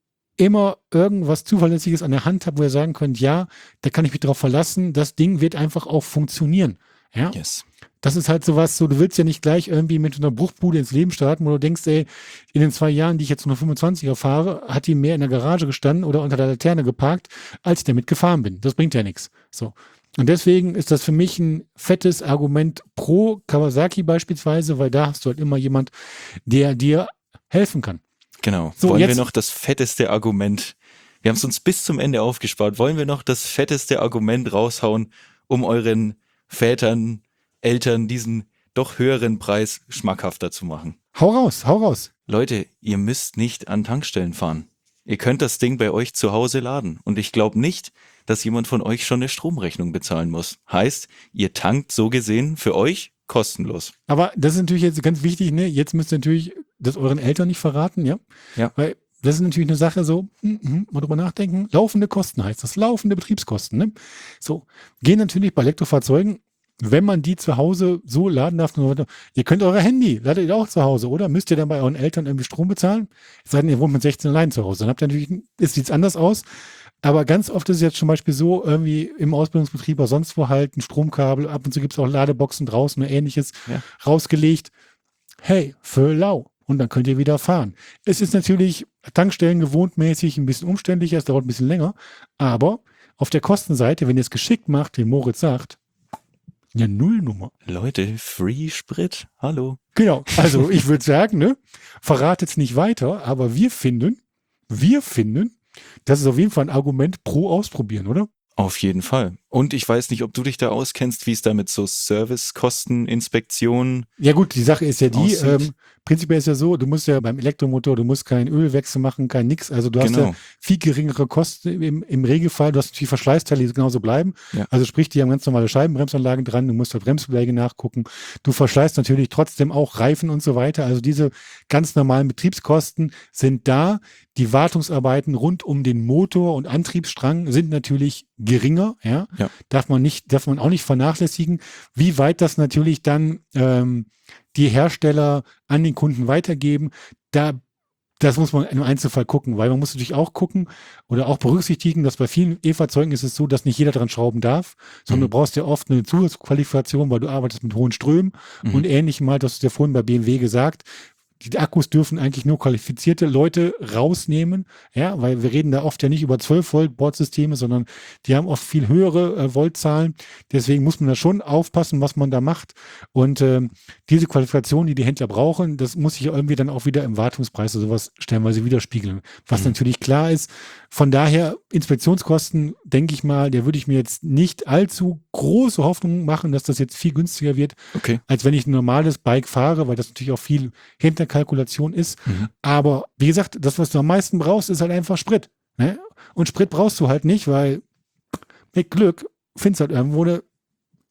immer irgendwas Zuverlässiges an der Hand habt, wo ihr sagen könnt, ja, da kann ich mich drauf verlassen, das Ding wird einfach auch funktionieren. Ja? Yes. Das ist halt sowas, so, du willst ja nicht gleich irgendwie mit einer Bruchbude ins Leben starten, wo du denkst, ey, in den zwei Jahren, die ich jetzt nur fünfundzwanziger fahre, hat die mehr in der Garage gestanden oder unter der Laterne geparkt, als ich damit gefahren bin. Das bringt ja nichts. So. Und deswegen ist das für mich ein fettes Argument pro Kawasaki beispielsweise, weil da hast du halt immer jemand, der dir helfen kann. Genau. So, Wollen jetzt- wir noch das fetteste Argument, wir haben es uns bis zum Ende aufgespart, wollen wir noch das fetteste Argument raushauen, um euren Vätern, Eltern diesen doch höheren Preis schmackhafter zu machen? Hau raus, hau raus. Leute, ihr müsst nicht an Tankstellen fahren. Ihr könnt das Ding bei euch zu Hause laden. Und ich glaube nicht, dass jemand von euch schon eine Stromrechnung bezahlen muss. Heißt, ihr tankt so gesehen für euch kostenlos. Aber das ist natürlich jetzt ganz wichtig, ne? Jetzt müsst ihr natürlich das euren Eltern nicht verraten, ja? Ja. Weil das ist natürlich eine Sache so, hm, hm, mal drüber nachdenken, laufende Kosten heißt das, laufende Betriebskosten, ne? So, gehen natürlich bei Elektrofahrzeugen, wenn man die zu Hause so laden darf, und so weiter, ihr könnt eure Handy, ladet ihr auch zu Hause, oder? Müsst ihr dann bei euren Eltern irgendwie Strom bezahlen? Es sei denn, ihr wohnt mit sechzehn allein zu Hause. Dann habt ihr natürlich, es sieht anders aus. Aber ganz oft ist es jetzt zum Beispiel so, irgendwie im Ausbildungsbetrieb oder sonst wo halt ein Stromkabel, ab und zu gibt es auch Ladeboxen draußen oder ähnliches, Ja. rausgelegt. Hey, für lau. Und dann könnt ihr wieder fahren. Es ist natürlich Tankstellen gewohntmäßig ein bisschen umständlicher, es dauert ein bisschen länger. Aber auf der Kostenseite, wenn ihr es geschickt macht, wie Moritz sagt, eine Nullnummer. Leute, Free Sprit, hallo. Genau, also ich würde sagen, ne, verratet es nicht weiter, aber wir finden, wir finden, das ist auf jeden Fall ein Argument pro Ausprobieren, oder? Auf jeden Fall. Und ich weiß nicht, ob du dich da auskennst, wie es da mit so Servicekosten, Inspektionen. Ja gut, die Sache ist ja die, Aussieht. ähm, prinzipiell ist ja so, du musst ja beim Elektromotor, du musst keinen Ölwechsel machen, kein nix, also du hast Genau. ja viel geringere Kosten im, im Regelfall, du hast natürlich Verschleißteile, die genauso bleiben, Ja. also sprich, die haben ganz normale Scheibenbremsanlagen dran, du musst halt Bremsbeläge nachgucken, du verschleißt natürlich trotzdem auch Reifen und so weiter, also diese ganz normalen Betriebskosten sind da, die Wartungsarbeiten rund um den Motor und Antriebsstrang sind natürlich geringer, ja, Ja. darf man nicht, darf man auch nicht vernachlässigen, wie weit das natürlich dann ähm, die Hersteller an den Kunden weitergeben, da das muss man im Einzelfall gucken, weil man muss natürlich auch gucken oder auch berücksichtigen, dass bei vielen E-Fahrzeugen ist es so, dass nicht jeder dran schrauben darf, sondern Mhm. du brauchst ja oft eine Zusatzqualifikation, weil du arbeitest mit hohen Strömen Mhm. und ähnlichem halt, das hast du ja vorhin bei B M W gesagt, die Akkus dürfen eigentlich nur qualifizierte Leute rausnehmen, ja, weil wir reden da oft ja nicht über zwölf Volt Bordsysteme, sondern die haben oft viel höhere äh, Voltzahlen. Deswegen muss man da schon aufpassen, was man da macht. Und ähm, diese Qualifikation, die die Händler brauchen, das muss sich irgendwie dann auch wieder im Wartungspreis oder sowas stellenweise widerspiegeln. Was Mhm. natürlich klar ist. Von daher Inspektionskosten, denke ich mal, der würde ich mir jetzt nicht allzu große Hoffnung machen, dass das jetzt viel günstiger wird, Okay. als wenn ich ein normales Bike fahre, weil das natürlich auch viel Hinterkalkulation ist. Mhm. Aber wie gesagt, das, was du am meisten brauchst, ist halt einfach Sprit. Ne? Und Sprit brauchst du halt nicht, weil mit Glück findest du halt irgendwo eine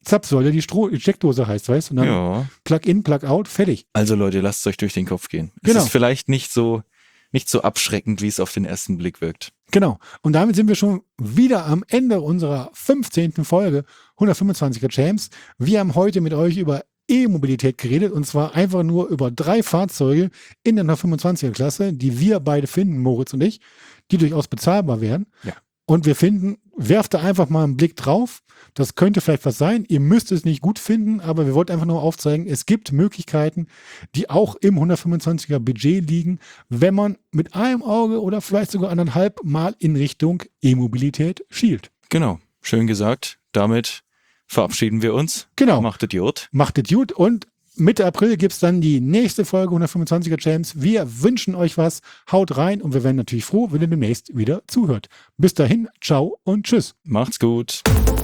Zapfsäule, die Stroh, die Steckdose heißt, weißt du? Und dann Ja. Plug-in, Plug-out, fertig. Also Leute, lasst es euch durch den Kopf gehen. Genau. Es ist vielleicht nicht so, nicht so abschreckend, wie es auf den ersten Blick wirkt. Genau. Und damit sind wir schon wieder am Ende unserer fünfzehnten Folge hundertfünfundzwanziger Champs. Wir haben heute mit euch über E-Mobilität geredet und zwar einfach nur über drei Fahrzeuge in der hundertfünfundzwanziger Klasse, die wir beide finden, Moritz und ich, die durchaus bezahlbar wären. Ja. Und wir finden, werft da einfach mal einen Blick drauf. Das könnte vielleicht was sein. Ihr müsst es nicht gut finden, aber wir wollten einfach nur aufzeigen, es gibt Möglichkeiten, die auch im hundertfünfundzwanziger Budget liegen, wenn man mit einem Auge oder vielleicht sogar anderthalb Mal in Richtung E-Mobilität schielt. Genau, schön gesagt. Damit verabschieden wir uns. Genau. Macht Idiot. Macht es gut und Mitte April gibt es dann die nächste Folge hundertfünfundzwanziger Champs. Wir wünschen euch was, haut rein und wir wären natürlich froh, wenn ihr demnächst wieder zuhört. Bis dahin, ciao und tschüss. Macht's gut.